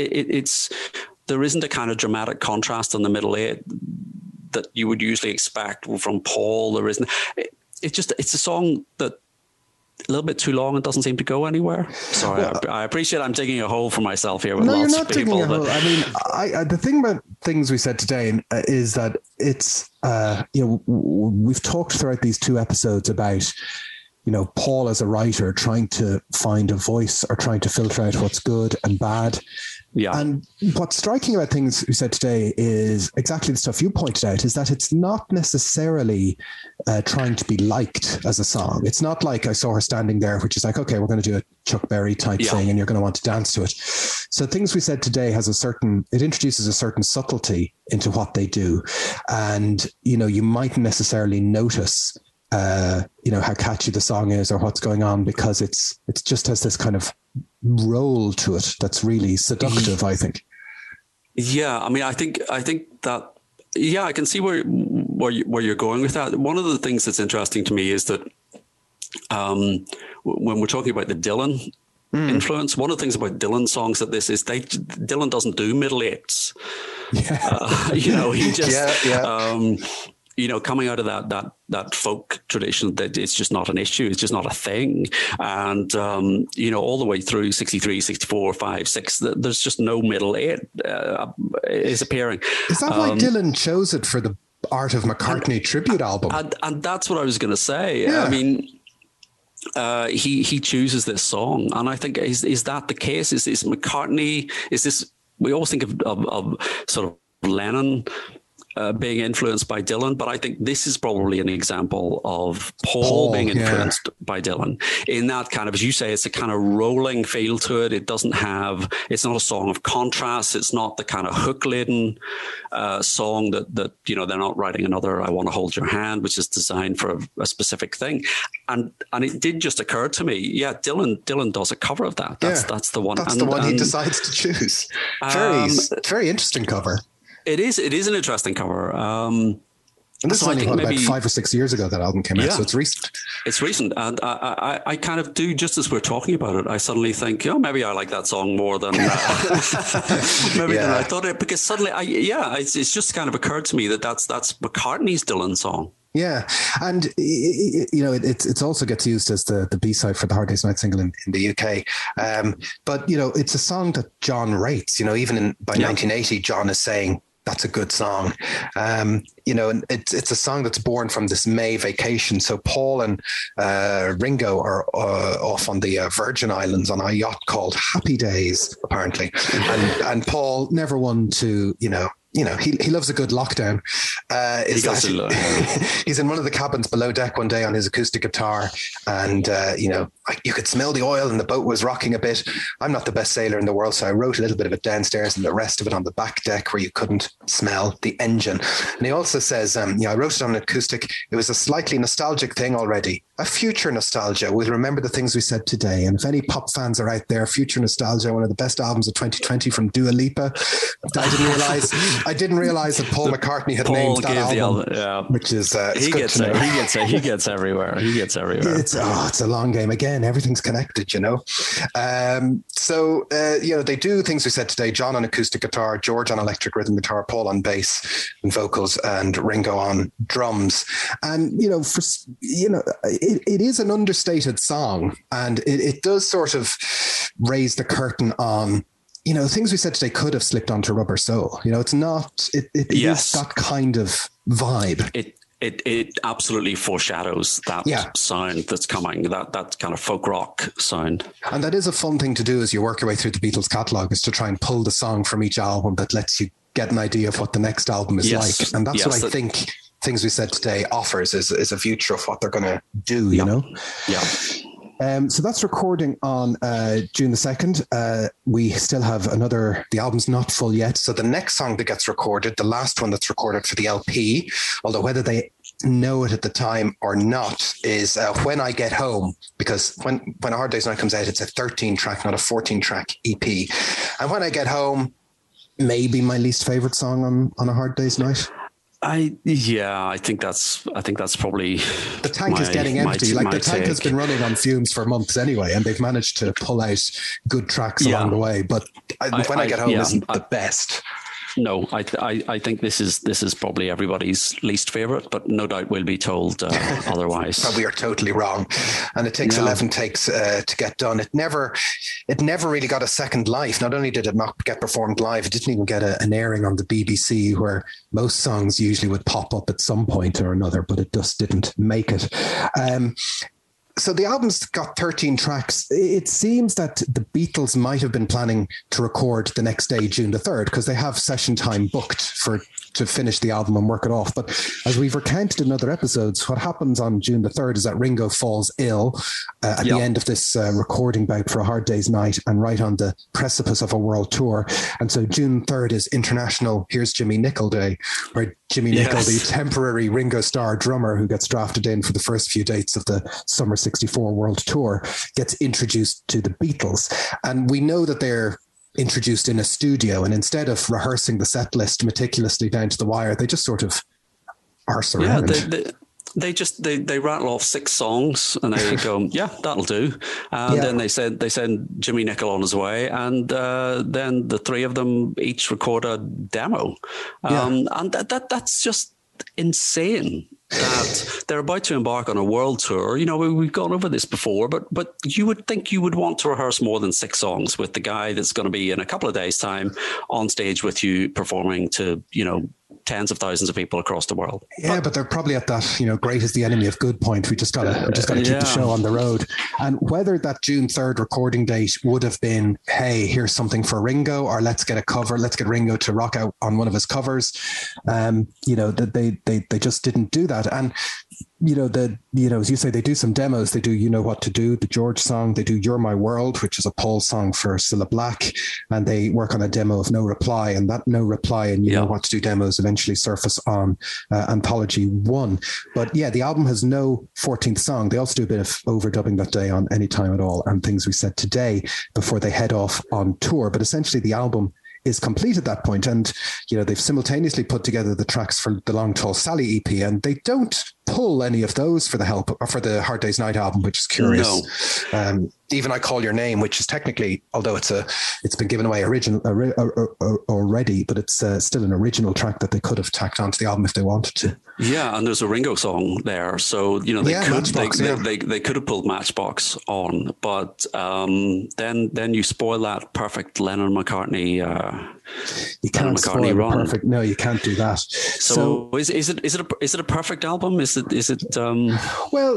there isn't a kind of dramatic contrast in the middle 8 that you would usually expect from Paul. There isn't. It's a song that a little bit too long and doesn't seem to go anywhere. Sorry, I appreciate I'm digging a hole for myself here with lots of people. Digging a hole. I mean, the thing about Things We Said Today is that it's, we've talked throughout these 2 episodes about, Paul as a writer trying to find a voice or trying to filter out what's good and bad. Yeah. And what's striking about Things We Said Today is exactly the stuff you pointed out, is that it's not necessarily trying to be liked as a song. It's not like I Saw Her Standing There, which is like, okay, we're going to do a Chuck Berry type thing and you're going to want to dance to it. So Things We Said Today it introduces a certain subtlety into what they do. And, you mightn't necessarily notice how catchy the song is or what's going on, because it just has this kind of roll to it that's really seductive, I think. Yeah, I mean, I think that, I can see where you're going with that. One of the things that's interesting to me is that when we're talking about the Dylan influence, one of the things about Dylan songs that this is, Dylan doesn't do middle 8s. Yeah. He just coming out of that folk tradition, that it's just not an issue. It's just not a thing. And, all the way through 63, 64, 5, 6, there's just no middle 8 is appearing. Is that why Dylan chose it for the Art of McCartney tribute album? And that's what I was going to say. Yeah. I mean, he chooses this song. And I think, is that the case? Is McCartney, we always think of sort of Lennon being influenced by Dylan, but I think this is probably an example of Paul being influenced by Dylan in that kind of, as you say, it's a kind of rolling feel to it. It's not a song of contrast. It's not the kind of hook laden song that they're not writing another I Want to Hold Your Hand, which is designed for a specific thing. And it did just occur to me, Dylan does a cover of that. That's the one. That's the one he decides to choose. Very interesting cover. It is an interesting cover. And this is only about 5 or 6 years ago that album came out, so it's recent. It's recent, and I kind of do, just as we're talking about it, I suddenly think, maybe I like that song more than than I thought it, because suddenly, it's just kind of occurred to me that's McCartney's Dylan song. Yeah, and it also gets used as the B-side for the Hard Day's Night single in the UK. But it's a song that John rates. Even by 1980, John is saying that's a good song. And it's a song that's born from this May vacation. So Paul and Ringo are off on the Virgin Islands on a yacht called Happy Days, apparently. And Paul, never one to, he loves a good lockdown. He's in one of the cabins below deck one day on his acoustic guitar, and you could smell the oil and the boat was rocking a bit. I'm not the best sailor in the world, so I wrote a little bit of it downstairs and the rest of it on the back deck where you couldn't smell the engine. And he also says, I wrote it on an acoustic. It was a slightly nostalgic thing already. A future nostalgia. We'll remember the things we said today. And if any pop fans are out there, Future Nostalgia, one of the best albums of 2020 from Dua Lipa. I didn't realize that Paul McCartney had named that album, which is he gets everywhere. It's a long game. Again, everything's connected, So they do things we said today. John on acoustic guitar, George on electric rhythm guitar, Paul on bass and vocals, and Ringo on drums. And it is an understated song, and it does sort of raise the curtain on things we said today could have slipped onto Rubber Soul. It's not, it is that kind of vibe. It absolutely foreshadows that sound that's coming, that kind of folk rock sound. And that is a fun thing to do as you work your way through the Beatles catalogue, is to try and pull the song from each album that lets you get an idea of what the next album is like. And that's what I think Things We Said Today offers, is a future of what they're going to do, Yeah. So that's recording on June the 2nd. We still have the album's not full yet. So the next song that gets recorded, the last one that's recorded for the LP, although whether they know it at the time or not, is When I Get Home, because when A Hard Day's Night comes out, it's a 13-track, not a 14-track EP. And When I Get Home, maybe my least favorite song on A Hard Day's Night. I think that's probably the tank is getting empty. The tank has been running on fumes for months anyway, and they've managed to pull out good tracks along the way. But When I Get Home isn't the best. No, I think this is probably everybody's least favorite, but no doubt we'll be told otherwise. But we are totally wrong, and it takes 11 takes to get done. It never really got a second life. Not only did it not get performed live, it didn't even get an airing on the BBC, where most songs usually would pop up at some point or another, but it just didn't make it. So the album's got 13 tracks. It seems that the Beatles might have been planning to record the next day, June the 3rd, because they have session time booked to finish the album and work it off. But as we've recounted in other episodes, what happens on June the 3rd is that Ringo falls ill at the end of this recording bout for A Hard Day's Night, and right on the precipice of a world tour. And so June 3rd is International Here's Jimmy Nicol Day, where Jimmy Nicol, the temporary Ringo Starr drummer who gets drafted in for the first few dates of the Summer 64 World Tour, gets introduced to the Beatles. And we know that they're introduced in a studio, and instead of rehearsing the set list meticulously down to the wire, they just sort of arse around. They rattle off 6 songs and they go, that'll do. And then they send Jimmy Nicol on his way, and then the 3 of them each record a demo. And that's just insane. That they're about to embark on a world tour. We've gone over this before, but you would think you would want to rehearse more than 6 songs with the guy that's going to be in a couple of days' time on stage with you performing to, tens of thousands of people across the world. Yeah, but they're probably at that, great is the enemy of good point. We just gotta keep the show on the road. And whether that June 3rd recording date would have been, hey, here's something for Ringo, or let's get a cover, let's get Ringo to rock out on one of his covers. They just didn't do that. And as you say, they do some demos. They do You Know What to Do, the George song. They do You're My World, which is a Paul song for Cilla Black. And they work on a demo of No Reply. And that No Reply and You Know What to Do demos eventually surface on Anthology 1. But yeah, the album has no 14th song. They also do a bit of overdubbing that day on Anytime at All and Things We Said Today before they head off on tour. But essentially the album is complete at that point. And, they've simultaneously put together the tracks for the Long Tall Sally EP, and they don't pull any of those for the Hard Day's Night album, which is curious. No. Even I Call Your Name, which is technically, although it's been given away already, but it's still an original track that they could have tacked onto the album if they wanted to. Yeah, and there's a Ringo song there, so they could have pulled Matchbox on, but then you spoil that perfect Lennon McCartney. You can't spoil run. Perfect. No, you can't do that. So is it a perfect album? Is it? Well,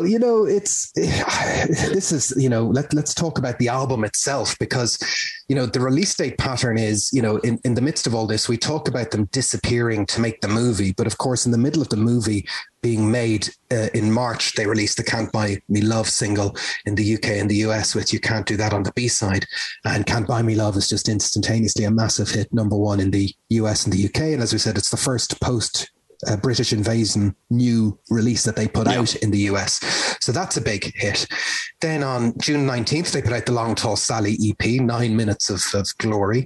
this is let's talk about the album itself, because the release date pattern is in the midst of all this, we talk about them disappearing to make the movie, but of course in the middle of the movie being made in March, they released the Can't Buy Me Love single in the UK and the US with You Can't Do That on the B-side. And Can't Buy Me Love is just instantaneously a massive hit, #1 in the US and the UK. And as we said, it's the first post British Invasion new release that they put out in the US. So that's a big hit. Then on June 19th, they put out the Long Tall Sally EP, 9 minutes of glory.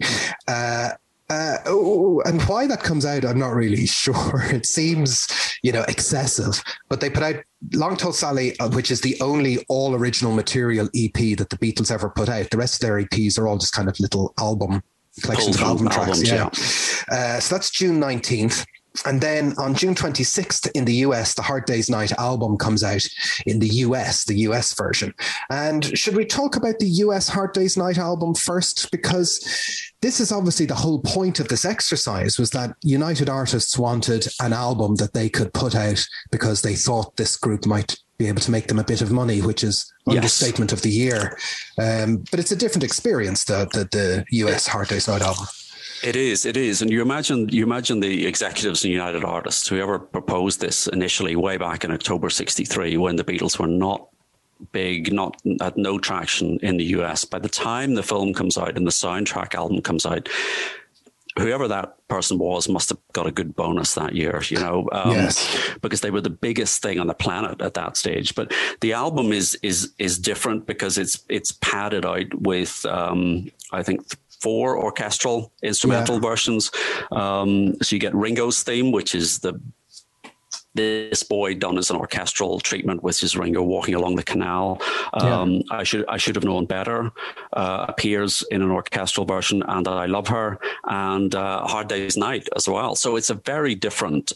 And why that comes out, I'm not really sure. It seems, excessive. But they put out Long Tall Sally, which is the only all original material EP that the Beatles ever put out. The rest of their EPs are all just kind of little collections of album tracks. So that's June 19th. And then on June 26th in the US, the Hard Day's Night album comes out in the US version. And should we talk about the US Hard Day's Night album first? Because this is obviously the whole point of this exercise, was that United Artists wanted an album that they could put out because they thought this group might be able to make them a bit of money, which is understatement of the year. But it's a different experience, the US Hard Day's Night album. It is, and you imagine the executives in United Artists, whoever proposed this initially, way back in October '63, when the Beatles were not big, had no traction in the US. By the time the film comes out and the soundtrack album comes out, whoever that person was must have got a good bonus that year, because they were the biggest thing on the planet at that stage. But the album is different because it's padded out with I think 4 orchestral instrumental versions. So you get Ringo's theme, which is This Boy done as an orchestral treatment, which is Ringo walking along the canal. I should have known better appears in an orchestral version, and I Love Her, and Hard Day's Night as well. So it's a very different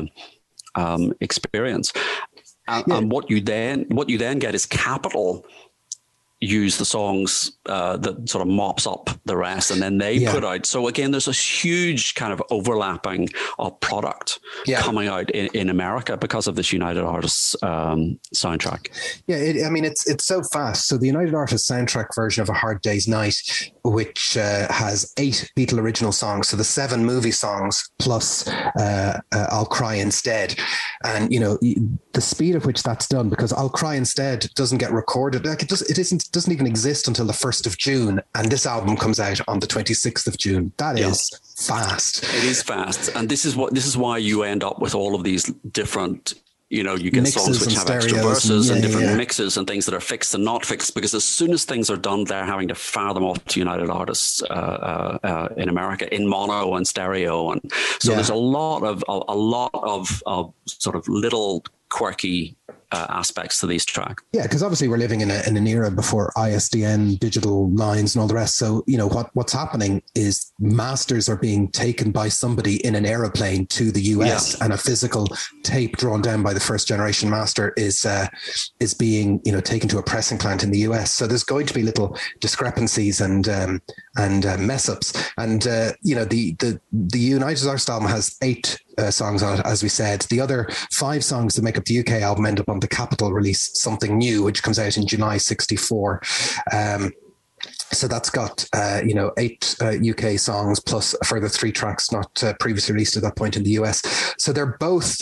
experience. And what you then get is Capitol use the songs that sort of mops up the rest, and then they put out. So again, there's a huge kind of overlapping of product coming out in America because of this United Artists soundtrack. Yeah, it's so fast. So the United Artists soundtrack version of A Hard Day's Night, which has 8 Beatle original songs, so the 7 movie songs plus I'll Cry Instead, and the speed at which that's done, because I'll Cry Instead doesn't get recorded, like it doesn't even exist until the 1st of June, and this album comes out on the 26th of June. That is fast. It is fast, and this is why you end up with all of these different. You get mixes songs which have extra verses and different mixes and things that are fixed and not fixed, because as soon as things are done, they're having to fire them off to United Artists in America in mono and stereo, and so there's a lot of sort of little quirky aspects to these tracks. Yeah, because obviously we're living in an era before ISDN, digital lines and all the rest. So, what's happening is masters are being taken by somebody in an aeroplane to the US, and a physical tape drawn down by the first generation master is being, taken to a pressing plant in the US. So there's going to be little discrepancies and mess ups. And, the United Artists album has 8 songs on it, as we said. The other 5 songs that make up the UK album end up on the Capitol release, Something New, which comes out in July 64. So that's got, 8 UK songs plus a further 3 tracks not previously released at that point in the US. So they're both,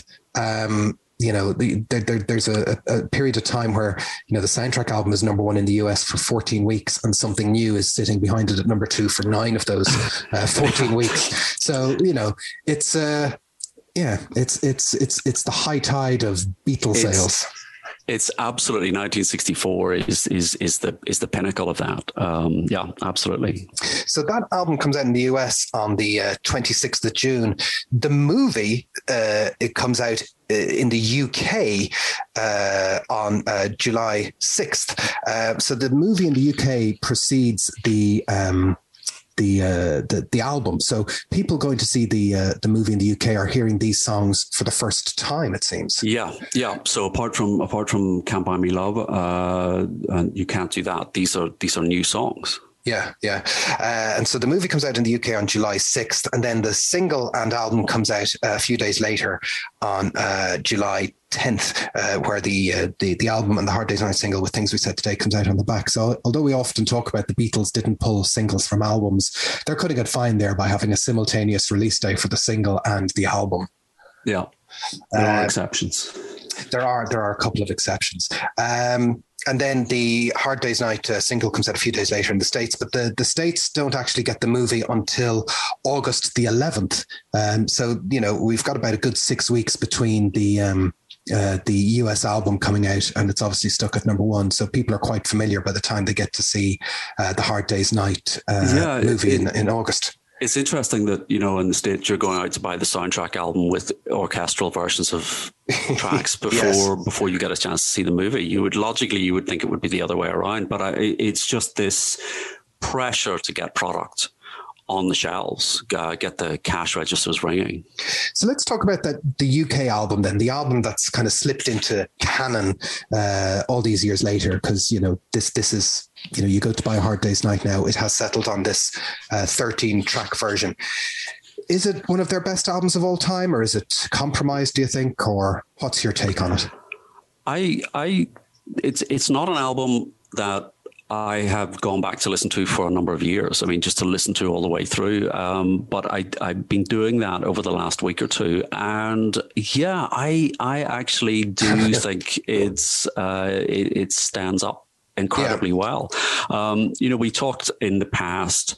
there's a period of time where, the soundtrack album is number 1 in the US for 14 weeks and Something New is sitting behind it at number 2 for 9 of those 14 weeks. So, it's the high tide of Beatles sales. It's absolutely 1964 is the pinnacle of that. Yeah, absolutely. So that album comes out in the US on the 26th of June. The movie, it comes out in the UK on July 6th. So the movie in the UK precedes the album. So people going to see the movie in the UK are hearing these songs for the first time, it seems. Yeah. So apart from Can't Buy Me Love, and You Can't Do That, these are new songs. Yeah. And so the movie comes out in the UK on July 6th, and then the single and album comes out a few days later on July 10th, where the album and the Hard Day's Night single with Things We Said Today comes out on the back. So although we often talk about the Beatles didn't pull singles from albums, they're cutting it fine there by having a simultaneous release day for the single and the album. Yeah, there are exceptions. There are a couple of exceptions. And then the Hard Day's Night single comes out a few days later in the States, but the States don't actually get the movie until August the 11th. So, we've got about a good 6 weeks between the US album coming out, and it's obviously stuck at number 1. So people are quite familiar by the time they get to see the Hard Day's Night movie in August. It's interesting that, in the States, you're going out to buy the soundtrack album with orchestral versions of tracks before you get a chance to see the movie. You would think it would be the other way around, but it's just this pressure to get product on the shelves, get the cash registers ringing. So let's talk about the UK album then, the album that's kind of slipped into canon all these years later, because, this is, you go to buy a Hard Day's Night now, it has settled on this 13-track version. Is it one of their best albums of all time, or is it compromised, do you think, or what's your take on it? It's not an album that I have gone back to listen to for a number of years. I mean, just to listen to all the way through. But I've been doing that over the last week or two. And yeah, I actually do think it stands up incredibly well. We talked in the past,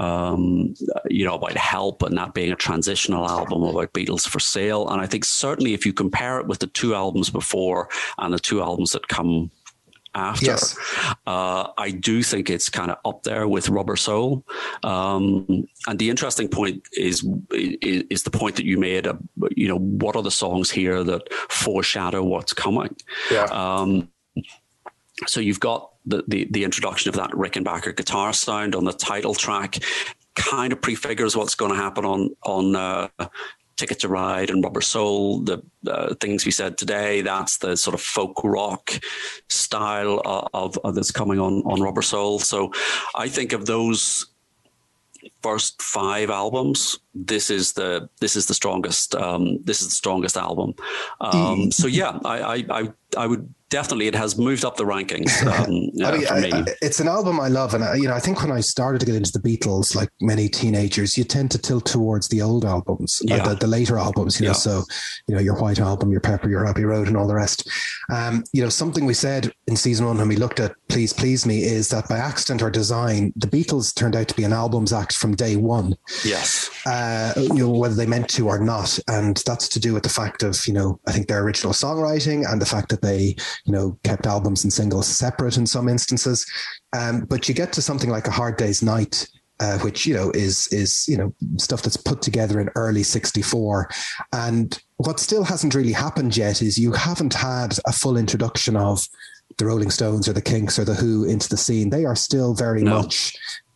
about Help and that being a transitional album about Beatles for Sale. And I think certainly if you compare it with the 2 albums before and the 2 albums that come after, yes. I do think it's kind of up there with Rubber Soul. And the interesting point is the point that you made, what are the songs here that foreshadow what's coming? Yeah. So you've got the introduction of that Rickenbacker guitar sound on the title track, kind of prefigures what's going to happen on Ticket to Ride and Rubber Soul. The Things We Said Today, that's the sort of folk rock style of that's coming on Rubber Soul. So I think of those first 5 albums, this is the strongest. This is the strongest album. So yeah, I would definitely, it has moved up the rankings for me. It's an album I love. And, I think when I started to get into the Beatles, like many teenagers, you tend to tilt towards the old albums, the later albums, so, your White Album, your Pepper, your Abbey Road and all the rest. Something we said in season 1 when we looked at Please Please Me is that by accident or design, the Beatles turned out to be an albums act from day one. Yes. Whether they meant to or not. And that's to do with the fact of, I think their original songwriting and the fact that they, kept albums and singles separate in some instances. But you get to something like A Hard Day's Night, which, is stuff that's put together in early 64. And what still hasn't really happened yet is you haven't had a full introduction of the Rolling Stones or the Kinks or the Who into the scene. They are still very much,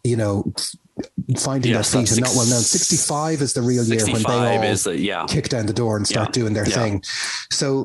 finding their feet and not well known. 65 is the real year when they all kick down the door and start doing their thing. So,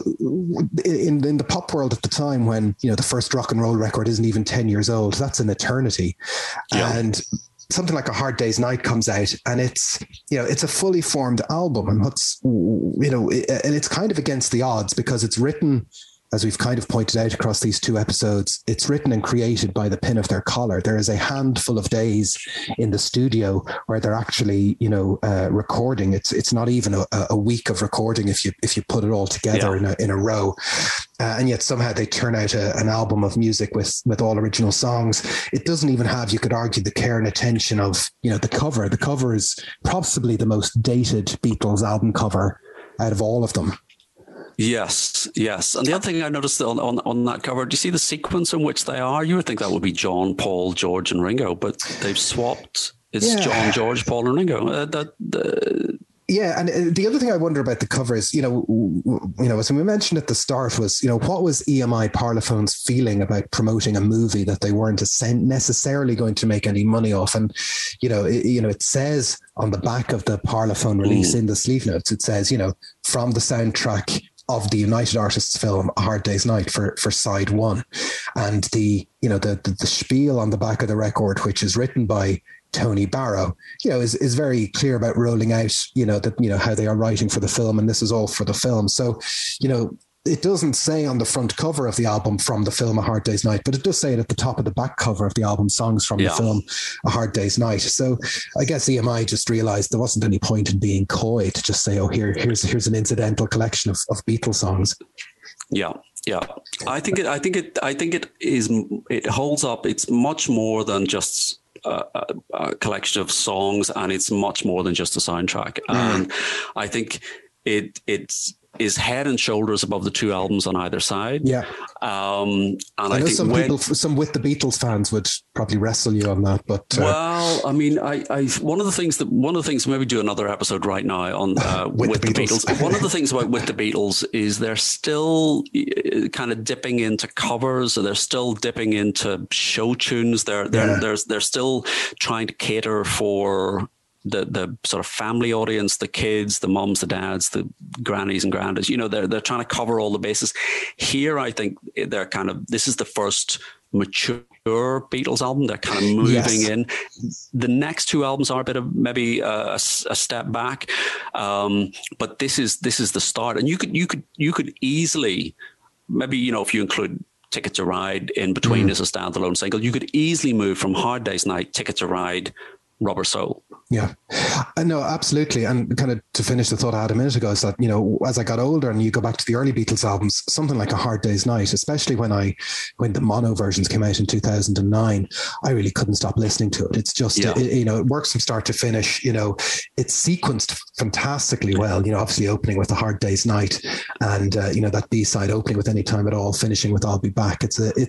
in the pop world at the time when, the first rock and roll record isn't even 10 years old, that's an eternity. Yeah. And something like A Hard Day's Night comes out, and it's a fully formed album, and and it's kind of against the odds because it's written, as we've kind of pointed out across these two episodes, it's written and created by the pin of their collar. There is a handful of days in the studio where they're actually, recording. It's not even a week of recording if you put it all together in a row. And yet somehow they turn out an album of music with all original songs. It doesn't even have, you could argue, the care and attention of, the cover. The cover is possibly the most dated Beatles album cover out of all of them. Yes. And the other thing I noticed on that cover, do you see the sequence in which they are? You would think that would be John, Paul, George, and Ringo, but they've swapped. It's John, George, Paul, and Ringo. Yeah, and the other thing I wonder about the cover is, as we mentioned at the start, was, what was EMI Parlophone's feeling about promoting a movie that they weren't necessarily going to make any money off? And, it says on the back of the Parlophone release in the sleeve notes, it says, from the soundtrack of the United Artists film A Hard Day's Night for side one. And the spiel on the back of the record, which is written by Tony Barrow, is very clear about rolling out, how they are writing for the film, and this is all for the film. So, it doesn't say on the front cover of the album from the film A Hard Day's Night, but it does say it at the top of the back cover of the album, songs from the film A Hard Day's Night. So I guess EMI just realized there wasn't any point in being coy to just say, here's an incidental collection of Beatles songs. Yeah. I think it holds up. It's much more than just a collection of songs, and it's much more than just a soundtrack. And I think it's is head and shoulders above the two albums on either side. Yeah. And I know some with the Beatles fans would probably wrestle you on that, but well, I mean, I one of the things maybe do another episode right now on with the Beatles. One of the things about with the Beatles is they're still kind of dipping into covers, or they're still dipping into show tunes. They're still trying to cater for the sort of family audience, the kids, the mums, the dads, the grannies and grandads. They're trying to cover all the bases. Here, I think this is the first mature Beatles album. They're kind of moving in. The next two albums are a bit of maybe a step back, but this is the start. And you could easily, maybe, if you include Ticket to Ride in between as a standalone single, you could easily move from Hard Day's Night, Ticket to Ride, Rubber Soul. Yeah, no, absolutely. And kind of to finish the thought I had a minute ago is that, as I got older and you go back to the early Beatles albums, something like A Hard Day's Night, especially when the mono versions came out in 2009, I really couldn't stop listening to it. It's just, it works from start to finish. It's sequenced fantastically well, obviously opening with A Hard Day's Night and, that B-side opening with Any Time at All, finishing with I'll Be Back.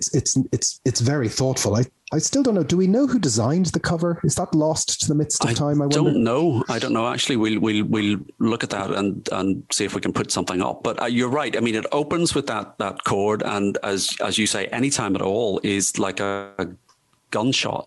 It's very thoughtful. I still don't know. Do we know who designed the cover? Is that lost to the midst of time? I don't know. Actually, we'll look at that and see if we can put something up. But you're right. I mean, it opens with that chord, and as you say, Any Time at All is like a gunshot.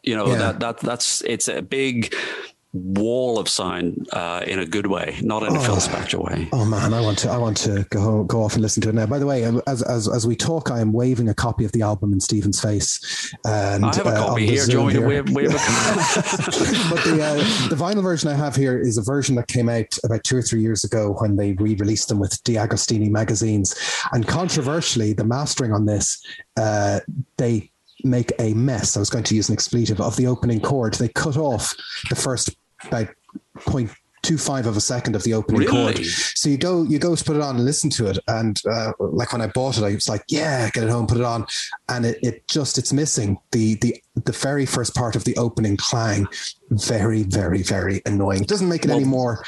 It's a big wall of sound in a good way, not in a Phil Spector way. Oh man, I want to go off and listen to it now. By the way, as we talk, I am waving a copy of the album in Stephen's face. And I have a copy here. Do you want me to wave a copy? But the vinyl version I have here is a version that came out about 2 or 3 years ago when they re-released them with DeAgostini magazines. And controversially, the mastering on this, they make a mess. I was going to use an expletive of the opening chord. They cut off the first about 0.25 of a second of the opening chord. So you go to put it on and listen to it, and like when I bought it, I was like, yeah, get it home, put it on, and it's missing the very first part of the opening clang. Very, very, very annoying. It doesn't make it any more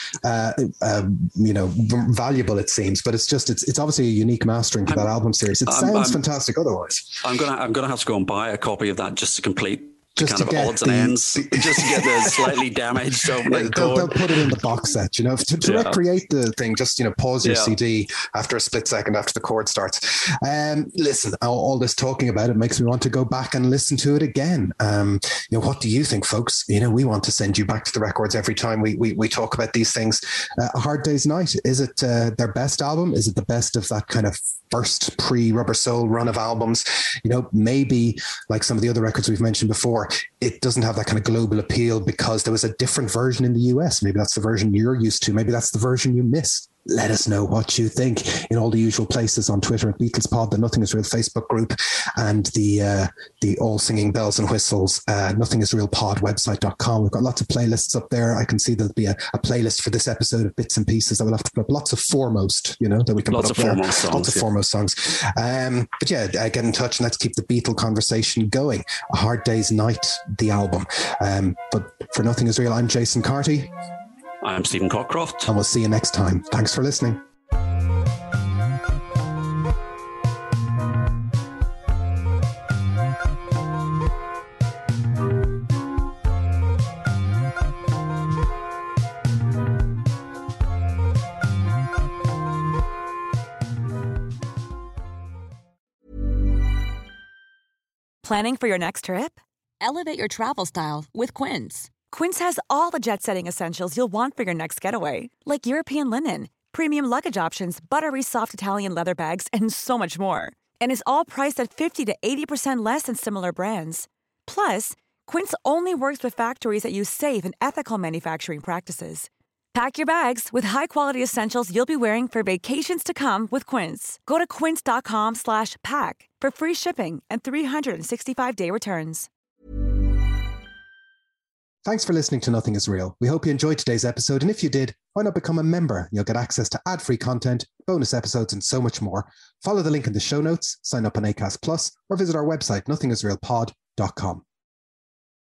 valuable, it seems, but it's obviously a unique mastering for that album series. It sounds fantastic otherwise. I'm gonna have to go and buy a copy of that just to complete just kind of odds and ends, just to get the slightly damaged opening chord. They'll put it in the box set, to recreate the thing. Just pause your CD after a split second after the chord starts. Listen, all this talking about it makes me want to go back and listen to it again. What do you think, folks? We want to send you back to the records every time we talk about these things. A Hard Day's Night, is it their best album? Is it the best of that kind of first pre-Rubber Soul run of albums? Maybe like some of the other records we've mentioned before, or it doesn't have that kind of global appeal because there was a different version in the US. Maybe that's the version you're used to. Maybe that's the version you miss. Let us know what you think in all the usual places on Twitter at BeatlesPod, the Nothing Is Real Facebook group, and the All Singing Bells and Whistles, nothingisrealpod website.com. We've got lots of playlists up there. I can see there'll be a playlist for this episode of bits and pieces that we'll have to put up. Lots of Foremost, that we can lots put of up Foremost there. songs, Lots of Foremost songs. But yeah, get in touch and let's keep the Beatle conversation going. A Hard Day's Night, the album. But for Nothing Is Real, I'm Jason Carty. I'm Stephen Cockcroft. And we'll see you next time. Thanks for listening. Planning for your next trip? Elevate your travel style with Quince. Quince has all the jet-setting essentials you'll want for your next getaway, like European linen, premium luggage options, buttery soft Italian leather bags, and so much more. And is all priced at 50 to 80% less than similar brands. Plus, Quince only works with factories that use safe and ethical manufacturing practices. Pack your bags with high-quality essentials you'll be wearing for vacations to come with Quince. Go to quince.com/pack for free shipping and 365-day returns. Thanks for listening to Nothing Is Real. We hope you enjoyed today's episode, and if you did, why not become a member? You'll get access to ad-free content, bonus episodes, and so much more. Follow the link in the show notes, sign up on Acast Plus, or visit our website, nothingisrealpod.com.